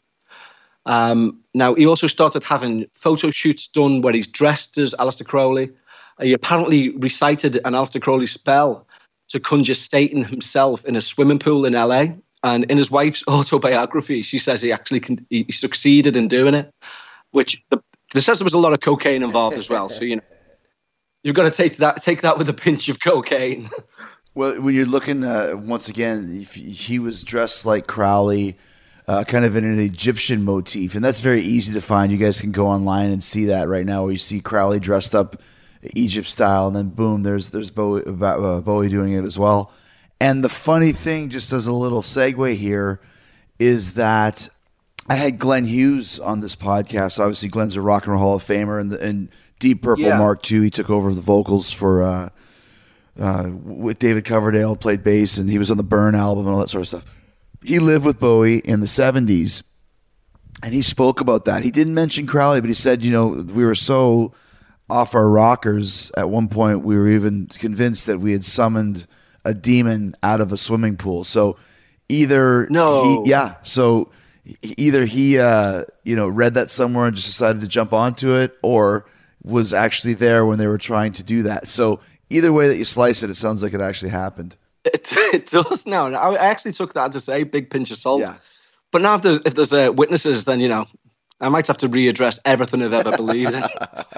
Um, now, he also started having photo shoots done where he's dressed as Aleister Crowley. He apparently recited an Aleister Crowley spell to conjure Satan himself in a swimming pool in L A. And in his wife's autobiography, she says he actually con- he succeeded in doing it, which the, the says there was a lot of cocaine involved as well. So, you know, you've got to take that take that with a pinch of cocaine. Well, when you're looking, uh, once again, if he was dressed like Crowley, uh, kind of in an Egyptian motif, and that's very easy to find. You guys can go online and see that right now, where you see Crowley dressed up Egypt style, and then boom, there's there's Bowie, uh, Bowie doing it as well. And the funny thing, just as a little segue here, is that I had Glenn Hughes on this podcast. Obviously, Glenn's a Rock and Roll Hall of Famer, and, and Deep Purple Yeah. Mark two, he took over the vocals for uh, uh, with David Coverdale, played bass, and he was on the Burn album and all that sort of stuff. He lived with Bowie in the seventies, and he spoke about that. He didn't mention Crowley, but he said, you know, we were so off our rockers at one point, we were even convinced that we had summoned a demon out of a swimming pool. So either No. he, yeah, so either he, uh, you know, read that somewhere and just decided to jump onto it, or was actually there when they were trying to do that. So either way that you slice it, it sounds like it actually happened. It, it does now. I actually took that to say big pinch of salt. Yeah. But now if there's, if there's uh, witnesses, then, you know, I might have to readdress everything I've ever believed in.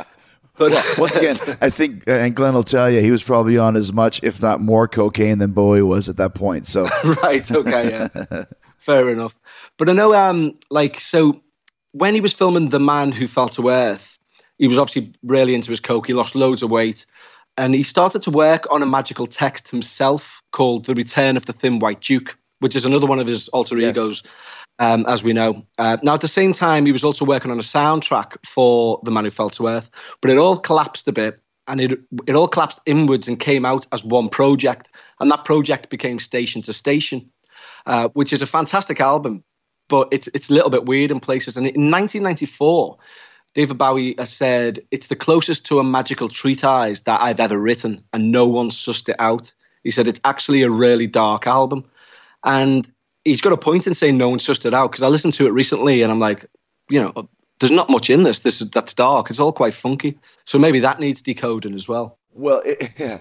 But uh, Once again, I think, and Glenn will tell you, he was probably on as much, if not more, cocaine than Bowie was at that point. So, right, okay, yeah, fair enough. But I know, um, like, so when he was filming The Man Who Fell to Earth, he was obviously really into his coke. He lost loads of weight, and he started to work on a magical text himself called The Return of the Thin White Duke, which is another one of his alter Yes. egos, um, as we know. Uh, now, at the same time, he was also working on a soundtrack for The Man Who Fell to Earth, but it all collapsed a bit, and it it all collapsed inwards and came out as one project, and that project became Station to Station, uh, which is a fantastic album, but it's it's a little bit weird in places. And in nineteen ninety-four, David Bowie said, it's the closest to a magical treatise that I've ever written, and no one sussed it out. He said, it's actually a really dark album. And he's got a point in saying no one sussed it out, because I listened to it recently and I'm like, you know, there's not much in this. This is, that's dark. It's all quite funky. So maybe that needs decoding as well. well, it, yeah.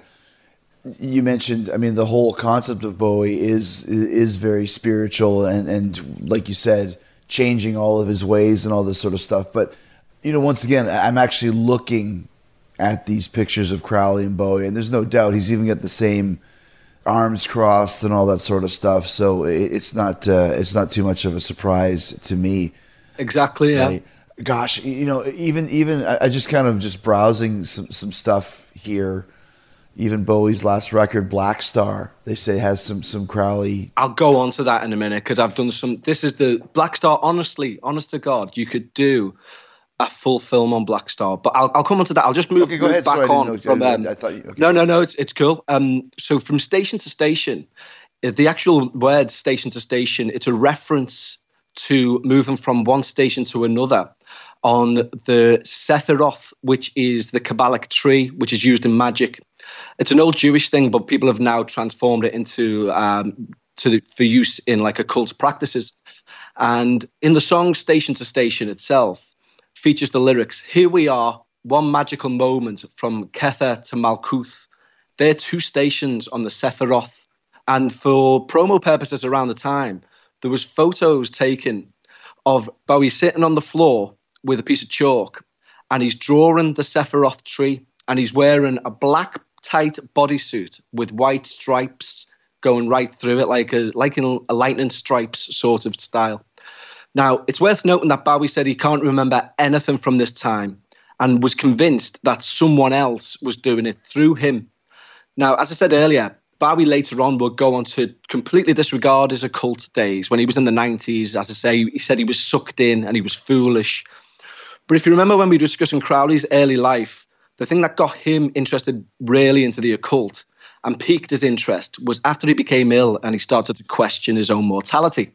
You mentioned, I mean, the whole concept of Bowie is is very spiritual, and, and like you said, changing all of his ways and all this sort of stuff. But, you know, once again, I'm actually looking at these pictures of Crowley and Bowie, and there's no doubt he's even got the same arms crossed and all that sort of stuff. So it's not uh, it's not too much of a surprise to me. Exactly, yeah. Right? Gosh, you know, even even I I just kind of just browsing some some stuff here. even Bowie's last record, Black Star, they say has some some Crowley. I'll go on to that in a minute because I've done some. This is the Black Star. Honestly, honest to God, you could do a full film on Black Star, but I'll I'll come on to that. I'll just move, okay, go move ahead. back Sorry, on I from. know, Um, I thought you. Okay. No, no, no. It's it's cool. Um, so from station to station, the actual word "station to station" it's a reference to moving from one station to another on the Sephiroth, which is the Kabbalic tree, which is used in magic. It's an old Jewish thing, but people have now transformed it into um, to the, for use in like occult practices. And in the song "Station to Station" itself, features the lyrics: "Here we are, one magical moment from Kether to Malkuth. They're two stations on the Sephiroth." And for promo purposes around the time, there was photos taken of Bowie sitting on the floor with a piece of chalk, and he's drawing the Sephiroth tree, and he's wearing a black tight bodysuit with white stripes going right through it, like a like in a lightning stripes sort of style. Now, it's worth noting that Bowie said he can't remember anything from this time and was convinced that someone else was doing it through him. Now, as I said earlier, Bowie later on would go on to completely disregard his occult days. When he was in the nineties, as I say, he said he was sucked in and he was foolish. But if you remember when we were discussing Crowley's early life, the thing that got him interested really into the occult and piqued his interest was after he became ill and he started to question his own mortality.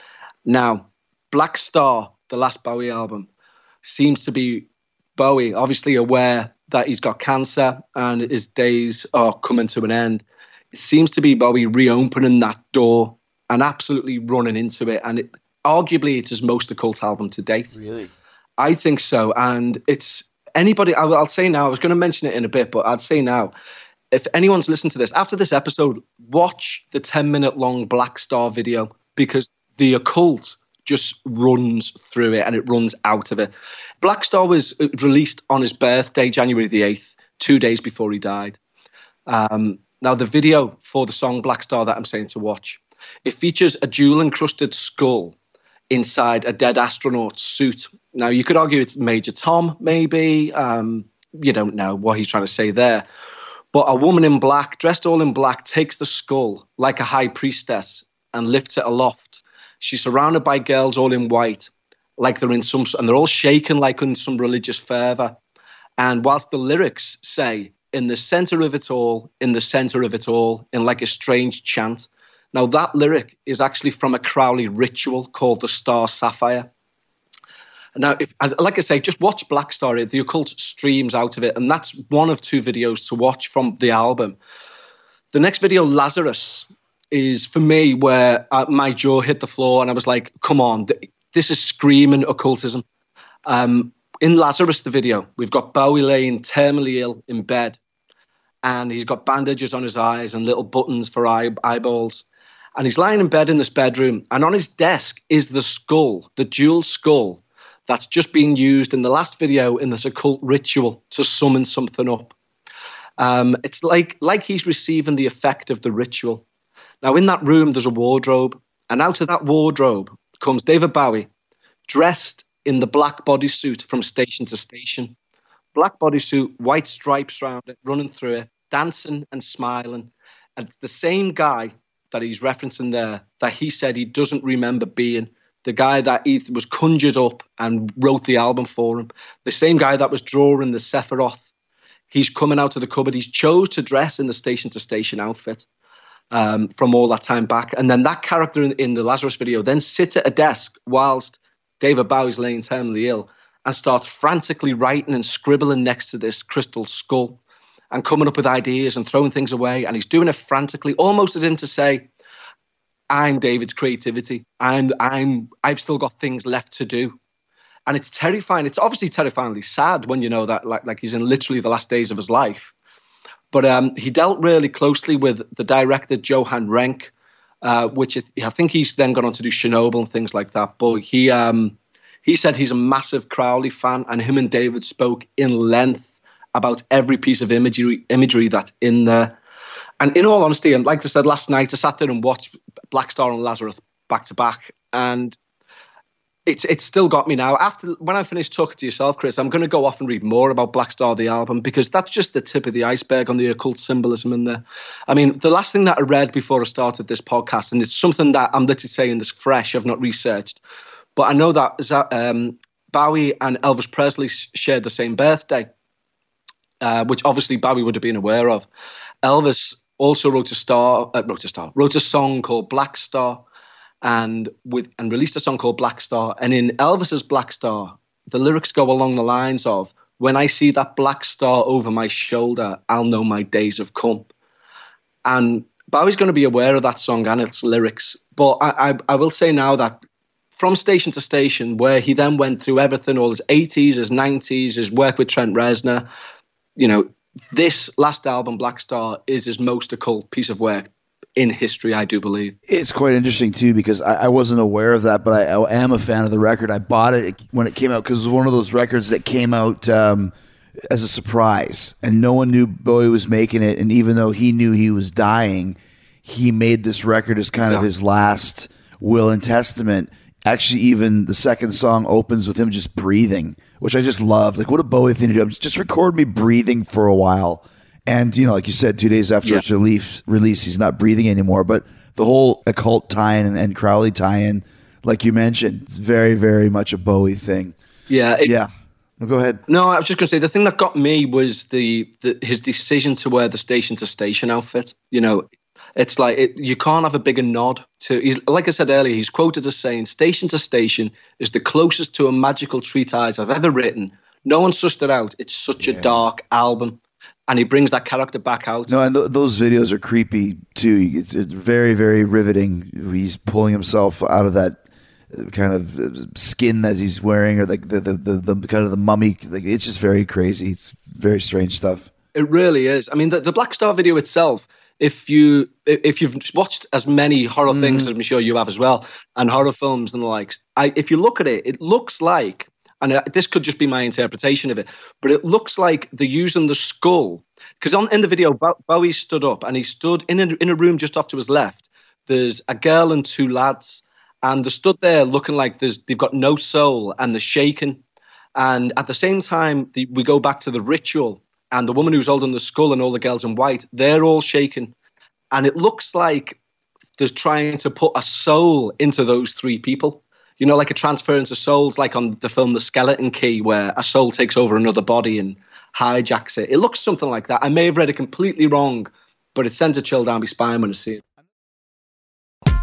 Now, Black Star, the last Bowie album, seems to be Bowie obviously aware that he's got cancer and his days are coming to an end. It seems to be Bowie reopening that door and absolutely running into it. And it, arguably it's his most occult album to date. Really? I think so. And it's anybody, I'll, I'll say now, I was going to mention it in a bit, but I'd say now, if anyone's listened to this, after this episode, watch the ten minute long Black Star video because the occult just runs through it and it runs out of it. Black Star was released on his birthday, January the eighth, two days before he died. Um, now, the video for the song Black Star that I'm saying to watch, it features a jewel-encrusted skull inside a dead astronaut's suit. Now, you could argue it's Major Tom, maybe. Um, you don't know what he's trying to say there. But a woman in black, dressed all in black, takes the skull like a high priestess and lifts it aloft. She's surrounded by girls all in white, like they're in some, and they're all shaken like in some religious fervor. And whilst the lyrics say, "In the center of it all, in the center of it all," in like a strange chant. Now, that lyric is actually from a Crowley ritual called the Star Sapphire. Now, if, as, like I say, just watch Black Star. The occult streams out of it, and that's one of two videos to watch from the album. The next video, Lazarus, is for me where uh, my jaw hit the floor and I was like, come on, th- this is screaming occultism. Um, in Lazarus, the video, we've got Bowie laying terminally ill in bed and he's got bandages on his eyes and little buttons for eye- eyeballs. And he's lying in bed in this bedroom and on his desk is the skull, the jewel skull that's just being used in the last video in this occult ritual to summon something up. Um, it's like, like he's receiving the effect of the ritual. Now, in that room, there's a wardrobe, and out of that wardrobe comes David Bowie, dressed in the black bodysuit from station to station. Black bodysuit, white stripes around it, running through it, dancing and smiling. And it's the same guy that he's referencing there that he said he doesn't remember being, the guy that he was conjured up and wrote the album for him, the same guy that was drawing the Sephiroth. He's coming out of the cupboard. He's chose to dress in the station to station outfit. Um, from all that time back. And then that character in, in the Lazarus video then sits at a desk whilst David Bowie's laying terminally ill and starts frantically writing and scribbling next to this crystal skull and coming up with ideas and throwing things away. And he's doing it frantically, almost as in to say, I'm David's creativity. I'm, I'm, I've still got things left to do. And it's terrifying. It's obviously terrifyingly sad when you know that like, like he's in literally the last days of his life. But um, he dealt really closely with the director, Johan Renck, uh, which it, I think he's then gone on to do Chernobyl and things like that. But he um, he said he's a massive Crowley fan, and him and David spoke in length about every piece of imagery, imagery that's in there. And in all honesty, and like I said last night, I sat there and watched Black Star and Lazarus back to back. And it's it's still got me now. After when I finish Talk to Yourself, Chris, I'm going to go off and read more about Black Star, the album, because that's just the tip of the iceberg on the occult symbolism in there. I mean, the last thing that I read before I started this podcast, and it's something that I'm literally saying this fresh, I've not researched, but I know that um, Bowie and Elvis Presley shared the same birthday, uh, which obviously Bowie would have been aware of. Elvis also wrote a star, uh, wrote a star, wrote a song called Black Star. And with and released a song called Black Star. And in Elvis's Black Star, the lyrics go along the lines of, "When I see that black star over my shoulder, I'll know my days have come." And Bowie's going to be aware of that song and its lyrics. But I, I, I will say now that from station to station, where he then went through everything, all his eighties, his nineties, his work with Trent Reznor, you know, this last album, Black Star, is his most occult piece of work in history, I do believe. It's quite interesting too, because I, I wasn't aware of that, but I, I am a fan of the record. I bought it when it came out because it was one of those records that came out um, as a surprise, and no one knew Bowie was making it. And even though he knew he was dying, he made this record as kind of his last will and testament. Actually, even the second song opens with him just breathing, which I just love. Like, what a Bowie thing to do. Just record me breathing for a while. And, you know, like you said, two days after yeah. its release, release, he's not breathing anymore. But the whole occult tie-in and, and Crowley tie-in, like you mentioned, it's very, very much a Bowie thing. Yeah. It, yeah. Well, go ahead. No, I was just going to say, the thing that got me was the, the his decision to wear the station-to-station outfit. You know, it's like, it, you can't have a bigger nod to, he's, like I said earlier, he's quoted as saying, "Station to Station is the closest to a magical treatise I've ever written. No one sussed it out. It's such yeah. a dark album." And he brings that character back out. No, and th- those videos are creepy too. It's, it's very, very riveting. He's pulling himself out of that kind of skin that he's wearing, or like the the, the the kind of the mummy. Like, it's just very crazy. It's very strange stuff. It really is. I mean, the, the Black Star video itself. If you if you've watched as many horror mm. things as I'm sure you have as well, and horror films and the likes, I, if you look at it, it looks like. And this could just be my interpretation of it, but it looks like they're using the skull. Because on in the video, Bowie stood up, and he stood in a, in a room just off to his left. There's a girl and two lads, and they stood there looking like there's, they've got no soul, and they're shaking. And at the same time, the, we go back to the ritual, and the woman who's holding the skull and all the girls in white, they're all shaking. And it looks like they're trying to put a soul into those three people. You know, like a transference of souls, like on the film The Skeleton Key, where a soul takes over another body and hijacks it. It looks something like that. I may have read it completely wrong, but it sends a chill down my spine when I see it.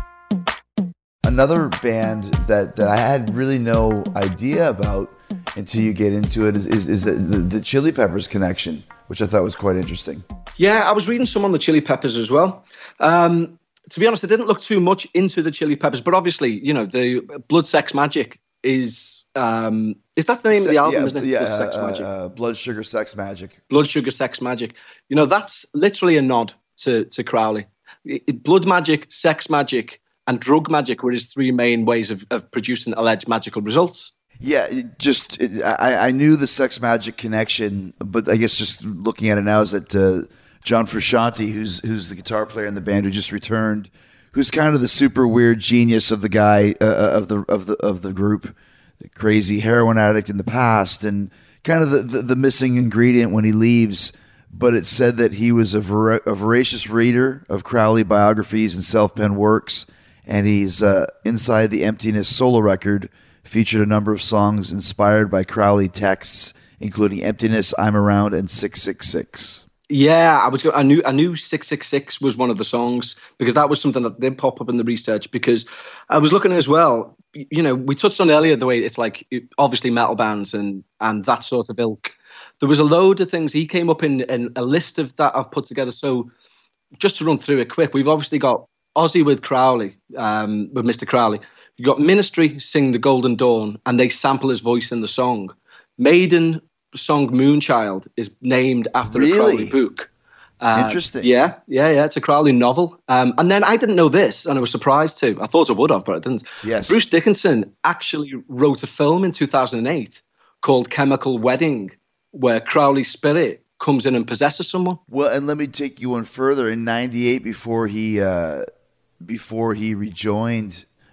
Another band that, that I had really no idea about until you get into it is, is, is the, the, the Chili Peppers connection, which I thought was quite interesting. Yeah, I was reading some on the Chili Peppers as well. Um, To be honest, I didn't look too much into the Chili Peppers, but obviously, you know, the Blood, Sex, Magic is um, is that the name Se- of the album? Yeah, isn't it? yeah, Blood, Sex, uh, Magic. Uh, Blood, Sugar, Sex, Magic. Blood, Sugar, Sex, Magic. You know, that's literally a nod to to Crowley. It, blood magic, sex magic, and drug magic were his three main ways of, of producing alleged magical results. Yeah, it just it, I, I knew the sex magic connection, but I guess just looking at it now is that. Uh, John Frusciante, who's who's the guitar player in the band who just returned, who's kind of the super weird genius of the guy uh, of the of the of the group, the crazy heroin addict in the past, and kind of the, the, the missing ingredient when he leaves. But it's said that he was a, ver- a voracious reader of Crowley biographies and self-penned works, and he's uh, Inside the Emptiness solo record featured a number of songs inspired by Crowley texts, including Emptiness, I'm Around, and six six six. Yeah, I was. I knew. I knew six six six was one of the songs because that was something that did pop up in the research. Because I was looking as well. You know, we touched on earlier the way it's like obviously metal bands and and that sort of ilk. There was a load of things. He came up in, in a list of that I've put together. So just to run through it quick, we've obviously got Ozzy with Crowley, um, with Mister Crowley. You got Ministry sing The Golden Dawn, and they sample his voice in the song. Maiden song Moonchild is named after really? a Crowley book. Uh, Interesting. Yeah, yeah, yeah. It's a Crowley novel. Um, and then I didn't know this, and I was surprised too. I thought I would have, but I didn't. Yes. Bruce Dickinson actually wrote a film in two thousand eight called Chemical Wedding, where Crowley's spirit comes in and possesses someone. Well, and let me take you one further. In ninety-eight, before he uh, before he rejoined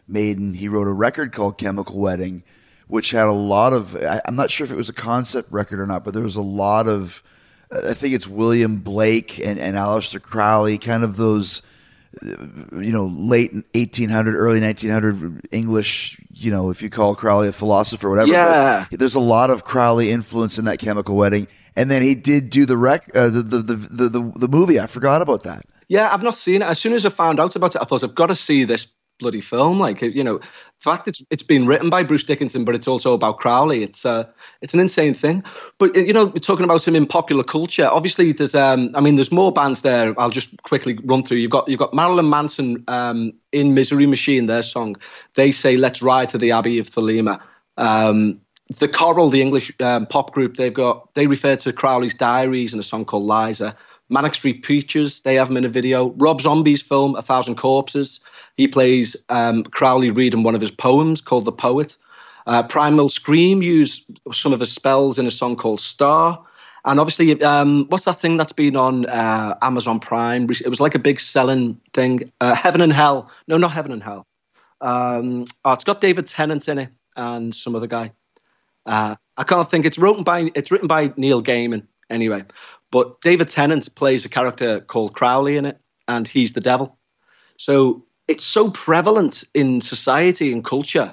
Maiden, he wrote a record called Chemical Wedding, which had a lot of, I, I'm not sure if it was a concept record or not, but there was a lot of, I think it's William Blake and, and Aleister Crowley, kind of those, you know, late eighteen hundred, early nineteen hundred English, you know, if you call Crowley a philosopher or whatever. Yeah. But there's a lot of Crowley influence in that Chemical Wedding. And then he did do the rec, uh, the, the, the, the, the, the movie. I forgot about that. Yeah, I've not seen it. As soon as I found out about it, I thought, I've got to see this bloody film. Like, you know, the fact it's it's been written by Bruce Dickinson, but it's also about Crowley. It's uh, it's an insane thing. But, you know, we're talking about him in popular culture. Obviously, there's um, I mean, there's more bands there. I'll just quickly run through. You've got you've got Marilyn Manson um, in Misery Machine. Their song, they say, "Let's ride to the Abbey of Thelema." Um, the Coral, the English um, pop group, they've got they refer to Crowley's diaries in a song called Liza. Manic Street Preachers, they have him in a video. Rob Zombie's film, A Thousand Corpses, he plays um, Crowley reading one of his poems called The Poet. Uh, Primal Scream used some of his spells in a song called Star. And obviously, um, what's that thing that's been on uh, Amazon Prime? It was like a big selling thing. Uh, Heaven and Hell. No, not Heaven and Hell. Um, oh, it's got David Tennant in it and some other guy. Uh, I can't think. It's written by it's written by Neil Gaiman anyway. But David Tennant plays a character called Crowley in it, and he's the devil. So it's so prevalent in society and culture.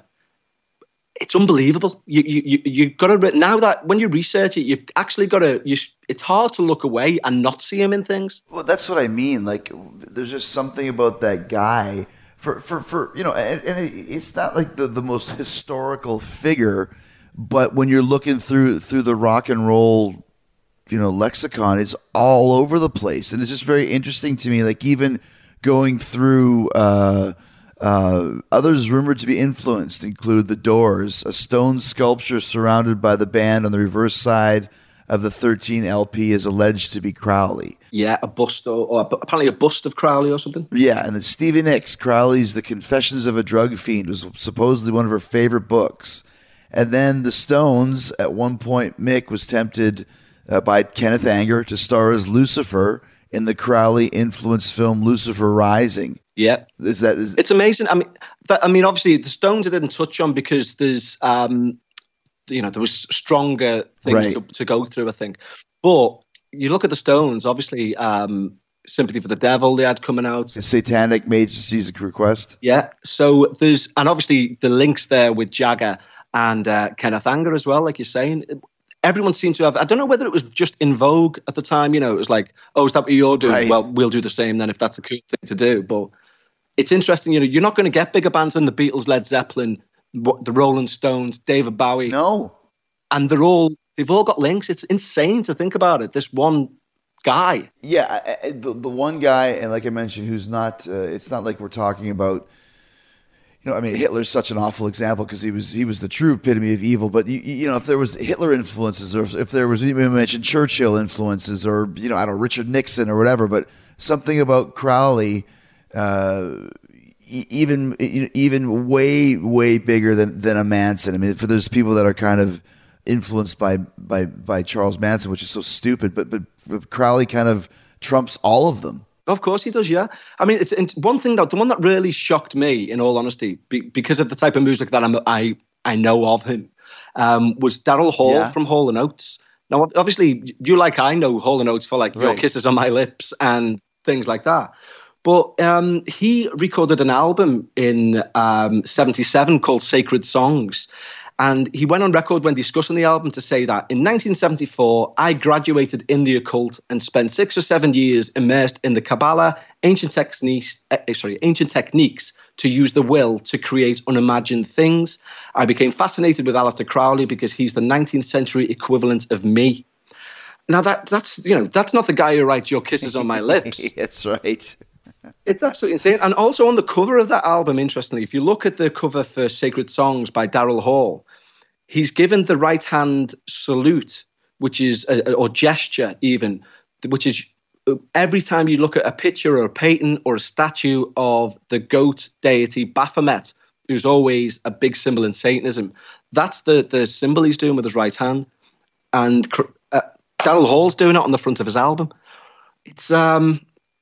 It's unbelievable. You you you got to now that when you research it, you've actually got to. You, it's hard to look away and not see him in things. Well, that's what I mean. Like, there's just something about that guy. For for for you know, and, and it's not like the the most historical figure, but when you're looking through through the rock and roll, you know, lexicon, is all over the place. And it's just very interesting to me, like even going through uh, uh, others rumored to be influenced include The Doors. A stone sculpture surrounded by the band on the reverse side of the thirteen L P is alleged to be Crowley. Yeah, a bust, or, or apparently a bust of Crowley or something. Yeah, and then Stevie Nicks, Crowley's The Confessions of a Drug Fiend was supposedly one of her favorite books. And then the Stones, at one point, Mick was tempted Uh, by Kenneth Anger to star as Lucifer in the Crowley-influenced film Lucifer Rising. Yeah, is that? Is, it's amazing. I mean, that, I mean, obviously the Stones I didn't touch on because there's, um, you know, there was stronger things right. to, to go through. I think, but you look at the Stones. Obviously, um, Sympathy for the Devil they had coming out. Satanic Majesty's Request. Yeah. So there's, and obviously the links there with Jagger and uh, Kenneth Anger as well, like you're saying. Everyone seemed to have, I don't know whether it was just in vogue at the time, you know, it was like, oh, is that what you're doing? Right. Well, we'll do the same then if that's a cool thing to do. But it's interesting, you know, you're not going to get bigger bands than the Beatles, Led Zeppelin, the Rolling Stones, David Bowie. No. And they're all, they've all got links. It's insane to think about it. This one guy. Yeah, I, I, the, the one guy, and like I mentioned, who's not, uh, it's not like we're talking about, you know, I mean, Hitler's such an awful example because he was he was the true epitome of evil. But you, you know, if there was Hitler influences, or if, if there was, you mentioned Churchill influences, or you know, I don't know, Richard Nixon or whatever. But something about Crowley, uh, even even way way bigger than than a Manson. I mean, for those people that are kind of influenced by by by Charles Manson, which is so stupid, but but, but Crowley kind of trumps all of them. Of course he does, yeah. I mean, it's, it's one thing that the one that really shocked me, in all honesty, be, because of the type of music that I'm, I I know of him, um, was Daryl Hall yeah. from Hall and Oates. Now, obviously, you like I know Hall and Oates for like right. Your Kisses on My Lips and things like that. But um, he recorded an album in um, seventy-seven called Sacred Songs. And he went on record when discussing the album to say that in nineteen seventy-four, I graduated in the occult and spent six or seven years immersed in the Kabbalah, ancient techniques, uh, sorry, ancient techniques to use the will to create unimagined things. I became fascinated with Aleister Crowley because he's the nineteenth century equivalent of me. Now that that's you know that's not the guy who writes Your Kisses on My Lips. That's right. It's absolutely insane. And also on the cover of that album, interestingly, if you look at the cover for Sacred Songs by Daryl Hall, he's given the right hand salute, which is, a, or gesture even, which is every time you look at a picture or a painting or a statue of the goat deity Baphomet, who's always a big symbol in Satanism, that's the, the symbol he's doing with his right hand. And uh, Daryl Hall's doing it on the front of his album. It's... um.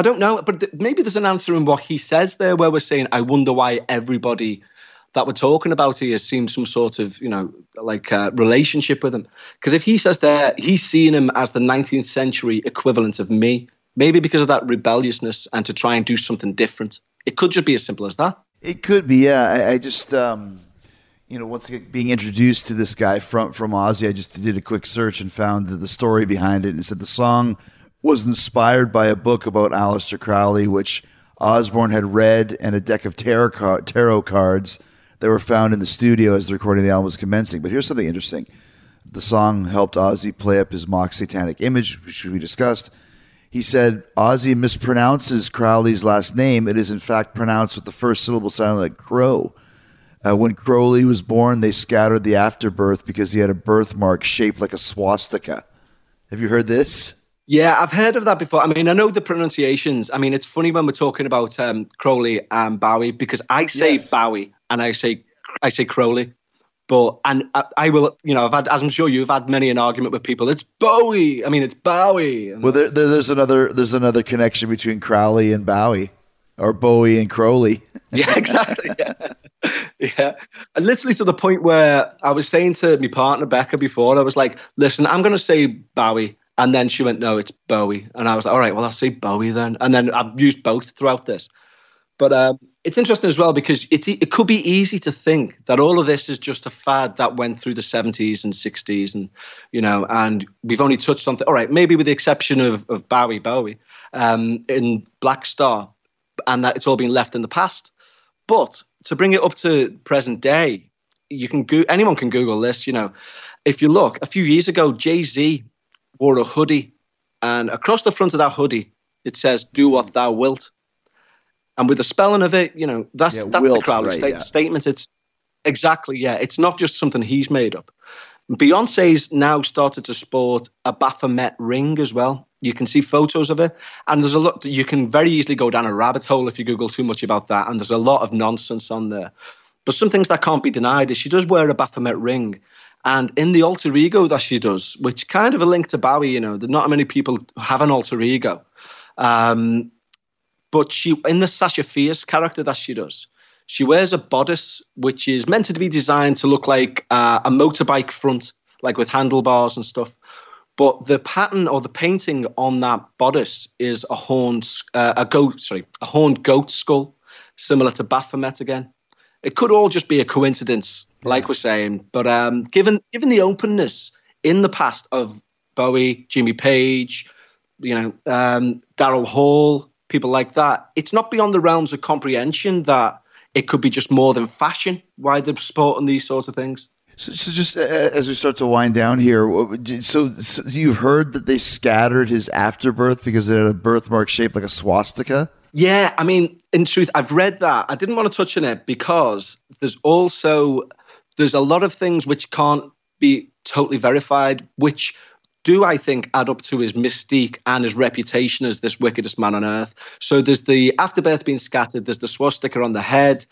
I don't know, but th- maybe there's an answer in what he says there where we're saying, I wonder why everybody that we're talking about here seems some sort of, you know, like uh, relationship with him. Because if he says there, he's seeing him as the nineteenth century equivalent of me, maybe because of that rebelliousness and to try and do something different. It could just be as simple as that. It could be, yeah. I, I just, um, you know, once again, being introduced to this guy from, from Ozzy, I just did a quick search and found the, the story behind it. And it said the song was inspired by a book about Aleister Crowley, which Osbourne had read, and a deck of tarot, car- tarot cards that were found in the studio as the recording of the album was commencing. But here's something interesting. The song helped Ozzy play up his mock satanic image, which we discussed. He said, Ozzy mispronounces Crowley's last name. It is in fact pronounced with the first syllable sounding like crow. Uh, when Crowley was born, they scattered the afterbirth because he had a birthmark shaped like a swastika. Have you heard this? Yeah, I've heard of that before. I mean, I know the pronunciations. I mean, it's funny when we're talking about um, Crowley and Bowie, because I say Yes. Bowie and I say I say Crowley. But, and I, I will, you know, I've had, as I'm sure you've had many an argument with people, it's Bowie. I mean, it's Bowie. And Well, there, there, there's another there's another connection between Crowley and Bowie, or Bowie and Crowley. Yeah, exactly. Yeah. Yeah. And literally to the point where I was saying to my partner, Becca, before, I was like, listen, I'm going to say Bowie. And then she went, no, it's Bowie. And I was like, all right, well, I'll say Bowie then. And then I've used both throughout this. But um, it's interesting as well because it's, it could be easy to think that all of this is just a fad that went through the seventies and sixties. And, you know, and we've only touched on, th- all right, maybe with the exception of, of Bowie, Bowie um, in Black Star, and that it's all been left in the past. But to bring it up to present day, you can go, anyone can Google this, you know. If you look, a few years ago, Jay-Z wore a hoodie, and across the front of that hoodie, it says, do what thou wilt. And with the spelling of it, you know, that's, Yeah, that's wilt, the Crowley right, sta- yeah. statement. It's exactly, yeah. It's not just something he's made up. Beyonce's now started to sport a Baphomet ring as well. You can see photos of it. And there's a lot, you can very easily go down a rabbit hole if you Google too much about that. And there's a lot of nonsense on there. But some things that can't be denied is she does wear a Baphomet ring. And in the alter ego that she does, which kind of a link to Bowie, you know, there not many people have an alter ego. Um, but she, in the Sasha Fierce character that she does, she wears a bodice which is meant to be designed to look like uh, a motorbike front, like with handlebars and stuff. But the pattern or the painting on that bodice is a horned, uh, a goat, sorry, a horned goat skull, similar to Baphomet again. It could all just be a coincidence, like we're saying. But um, given given the openness in the past of Bowie, Jimmy Page, you know, um, Daryl Hall, people like that, it's not beyond the realms of comprehension that it could be just more than fashion why they're sporting these sorts of things. So, so just uh, as we start to wind down here, what would you- so, so you've heard that they scattered his afterbirth because it had a birthmark shaped like a swastika? Yeah, I mean, in truth, I've read that. I didn't want to touch on it because there's also, there's a lot of things which can't be totally verified, which do, I think, add up to his mystique and his reputation as this wickedest man on earth. So there's the afterbirth being scattered, there's the swastika on the head,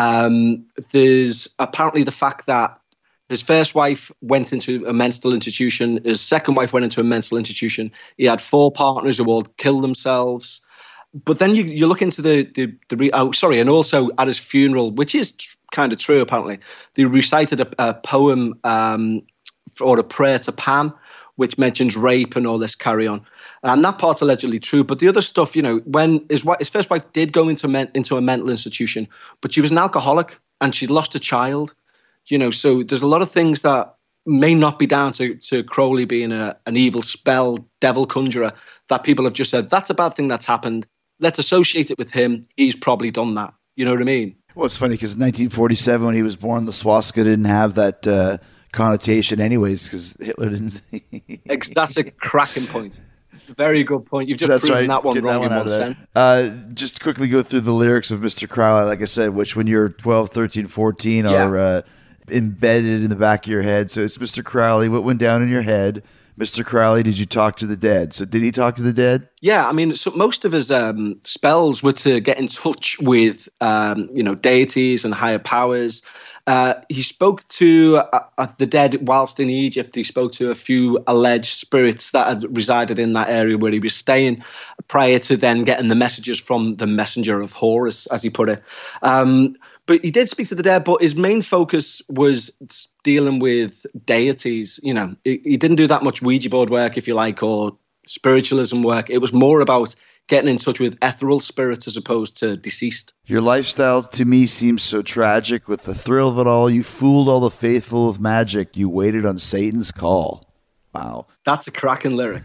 um, there's apparently the fact that his first wife went into a mental institution, his second wife went into a mental institution, he had four partners who all killed themselves. But then you you look into the, the, the re, oh, sorry, and also at his funeral, which is tr- kind of true, apparently, they recited a, a poem um, or a prayer to Pan, which mentions rape and all this carry on. And that part's allegedly true. But the other stuff, you know, when his, wife, his first wife did go into, men, into a mental institution, but she was an alcoholic and she'd lost a child, you know, so there's a lot of things that may not be down to, to Crowley being a, an evil spell, devil conjurer, that people have just said, that's a bad thing that's happened. Let's associate it with him. He's probably done that. You know what I mean? Well, it's funny because nineteen forty-seven, when he was born, the swastika didn't have that uh, connotation anyways because Hitler didn't. Ex- That's a cracking point. Very good point. You've just That's proven right. that one Get wrong that in out one of there. sense. Uh, just quickly go through the lyrics of Mister Crowley, like I said, which when you're twelve, thirteen, fourteen are Yeah. uh, embedded in the back of your head. So it's Mister Crowley, what went down in your head Mister Crowley, did you talk to the dead? So did he talk to the dead? Yeah, I mean, so most of his um, spells were to get in touch with, um, you know, deities and higher powers. Uh, he spoke to uh, uh, the dead whilst in Egypt. He spoke to a few alleged spirits that had resided in that area where he was staying prior to then getting the messages from the messenger of Horus, as he put it. Um, but he did speak to the dead, but his main focus was dealing with deities. You know, he, he didn't do that much Ouija board work, if you like, or spiritualism work. It was more about getting in touch with ethereal spirits as opposed to deceased. Your lifestyle to me seems so tragic. With the thrill of it all, you fooled all the faithful with magic. You waited on Satan's call. Wow. That's a cracking lyric.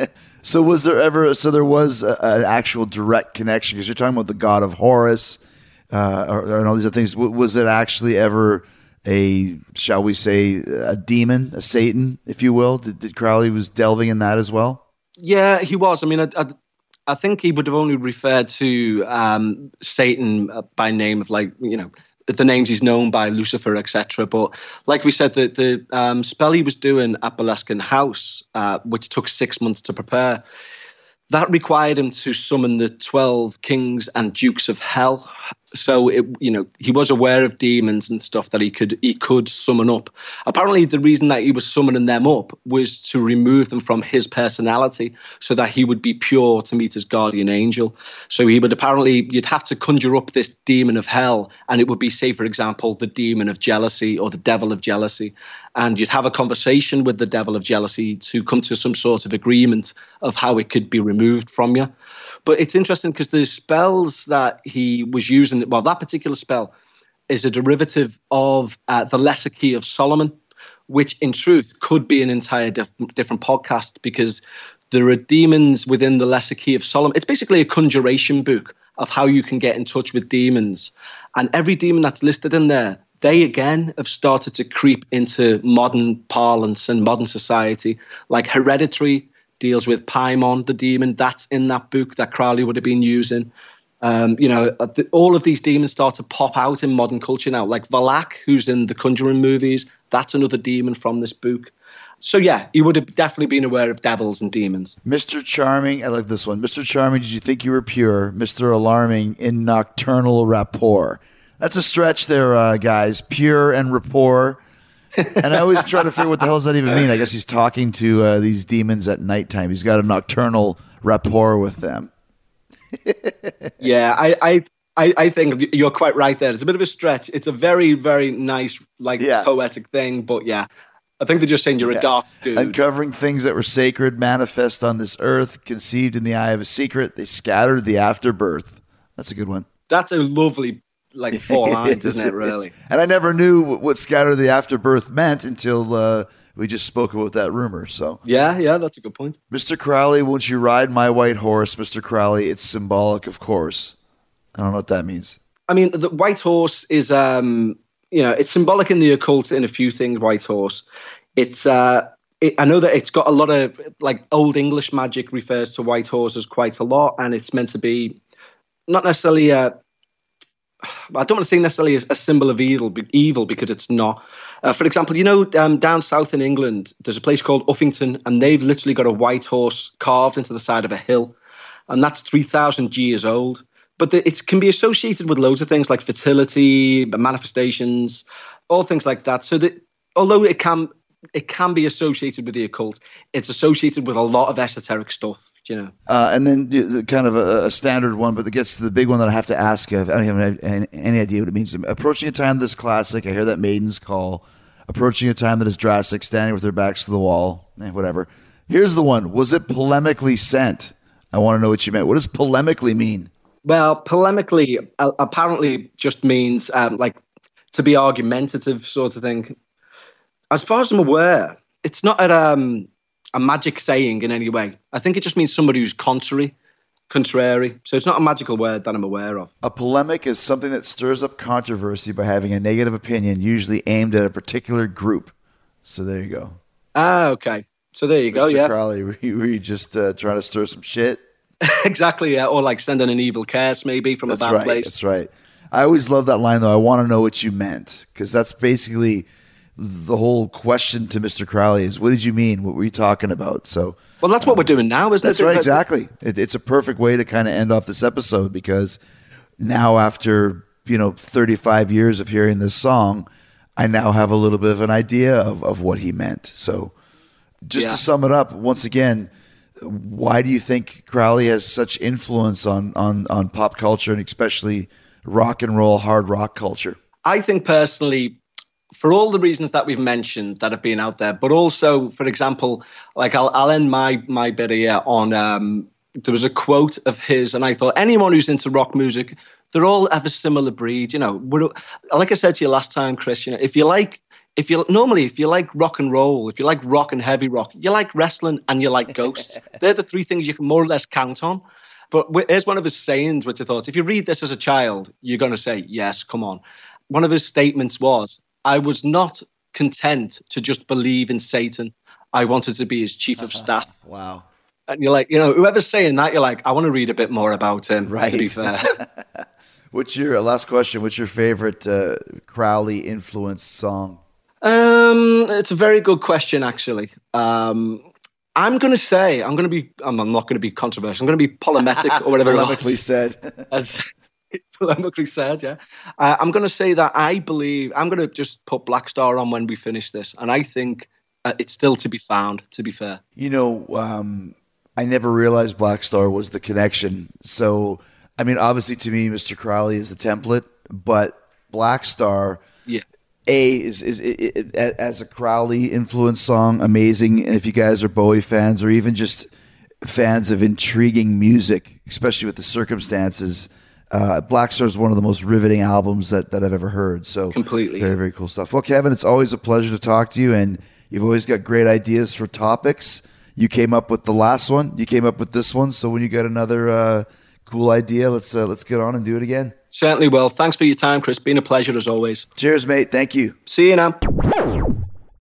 So was there ever, so there was a, an actual direct connection, because you're talking about the god of Horus uh, or, or and all these other things. W- was it actually ever a, shall we say, a demon, a Satan, if you will? Did, did Crowley was delving in that as well? Yeah, he was. I mean, I, I, I think he would have only referred to um, Satan by name of, like, you know, the names he's known by, Lucifer, et cetera. But like we said, the, the um, spell he was doing at Boleskine House, uh, which took six months to prepare, that required him to summon the twelve kings and dukes of hell. So, it, you know, he was aware of demons and stuff that he could he could summon up. Apparently, the reason that he was summoning them up was to remove them from his personality so that he would be pure to meet his guardian angel. So he would apparently, you'd have to conjure up this demon of hell, and it would be, say, for example, the demon of jealousy or the devil of jealousy. And you'd have a conversation with the devil of jealousy to come to some sort of agreement of how it could be removed from you. But it's interesting because the spells that he was using, well, that particular spell is a derivative of uh, the Lesser Key of Solomon, which in truth could be an entire diff- different podcast, because there are demons within the Lesser Key of Solomon. It's basically a conjuration book of how you can get in touch with demons. And every demon that's listed in there, they again have started to creep into modern parlance and modern society, like Hereditary deals with Paimon, the demon. That's in that book that Crowley would have been using. Um, you know, the, all of these demons start to pop out in modern culture now, like Valak, who's in the Conjuring movies. That's another demon from this book. So, yeah, he would have definitely been aware of devils and demons. Mister Charming, I like this one. Mister Charming, did you think you were pure? Mister Alarming, in nocturnal rapport. That's a stretch there, uh, guys. Pure and rapport. And I always try to figure what the hell does that even mean. I guess he's talking to uh, these demons at nighttime. He's got a nocturnal rapport with them. Yeah, I, I, I, I think you're quite right there. It's a bit of a stretch. It's a very, very nice, like, yeah. poetic thing. But yeah, I think they're just saying you're yeah. a dark dude. Uncovering things that were sacred, manifest on this earth, conceived in the eye of a secret. They scattered the afterbirth. That's a good one. That's a lovely, like, four lines, isn't it, really? And I never knew what scatter the afterbirth meant until uh, we just spoke about that rumor. So yeah, yeah, that's a good point. Mister Crowley, won't you ride my white horse? Mister Crowley, it's symbolic, of course. I don't know what that means. I mean, the white horse is, um, you know, it's symbolic in the occult in a few things, white horse. It's, uh, it, I know that it's got a lot of, like, Old English magic refers to white horses quite a lot, and it's meant to be not necessarily a, I don't want to say necessarily a, a symbol of evil, evil because it's not. Uh, for example, you know, um, down south in England, there's a place called Uffington, and they've literally got a white horse carved into the side of a hill, and that's three thousand years old. But the, it can be associated with loads of things like fertility, manifestations, all things like that. So that although it can it can be associated with the occult, it's associated with a lot of esoteric stuff. You know. Uh, and then the, kind of a, a standard one, but it gets to the big one that I have to ask you. I don't have any, any idea what it means. Approaching a time that's classic. I hear that Maiden's Call. Approaching a time that is drastic. Standing with their backs to the wall. Eh, whatever. Here's the one. Was it polemically sent? I want to know what you meant. What does polemically mean? Well, polemically uh, apparently just means um, like to be argumentative sort of thing. As far as I'm aware, it's not at um. a magic saying in any way. I think it just means somebody who's contrary, contrary. So it's not a magical word that I'm aware of. A polemic is something that stirs up controversy by having a negative opinion, usually aimed at a particular group. So there you go. Ah, okay. So there you Mister go, yeah. Crowley, were you, were you just uh, trying to stir some shit? Exactly, yeah. Or like sending an evil curse maybe from that's a bad right, place. That's right. I always love that line, though. I want to know what you meant, because that's basically the whole question to Mister Crowley is, what did you mean? What were you talking about? So, well, that's what um, we're doing now, isn't that's it? That's right, exactly. It, it's a perfect way to kind of end off this episode, because now after, you know, thirty-five years of hearing this song, I now have a little bit of an idea of, of what he meant. So just yeah. to sum it up, once again, why do you think Crowley has such influence on, on, on pop culture, and especially rock and roll, hard rock culture? I think personally, for all the reasons that we've mentioned that have been out there, but also, for example, like I'll, I'll end my, my bit here on, um, there was a quote of his, and I thought anyone who's into rock music, they're all of a similar breed. You know, we're, like I said to you last time, Chris, you know, if you like, if you normally, if you like rock and roll, if you like rock and heavy rock, you like wrestling and you like ghosts. They're the three things you can more or less count on. But here's one of his sayings, which I thought, if you read this as a child, you're going to say, yes, come on. One of his statements was, I was not content to just believe in Satan. I wanted to be his chief of staff. Wow. And you're like, you know, whoever's saying that, you're like, I want to read a bit more about him, right. to be fair. What's your, last question, what's your favorite uh, Crowley influenced song? Um, it's a very good question, actually. Um, I'm going to say, I'm going to be, I'm, I'm not going to be controversial. I'm going to be polymetric or whatever. Polemically said. As, polemically said, yeah. Uh, I'm going to say that I believe, I'm going to just put Black Star on when we finish this. And I think uh, it's still to be found, to be fair. You know, um, I never realized Black Star was the connection. So, I mean, obviously to me, Mister Crowley is the template, but Black Star, yeah. A, is, is it, it, as a Crowley influenced song, amazing. And if you guys are Bowie fans, or even just fans of intriguing music, especially with the circumstances, Uh, Black Star is one of the most riveting albums that, that I've ever heard. So completely, very, very cool stuff. Well, Kevin, it's always a pleasure to talk to you, and you've always got great ideas for topics. You came up with the last one. You came up with this one. So when you got another uh, cool idea, let's uh, let's get on and do it again. Certainly will. Thanks for your time, Chris. Been a pleasure as always. Cheers, mate. Thank you. See you now.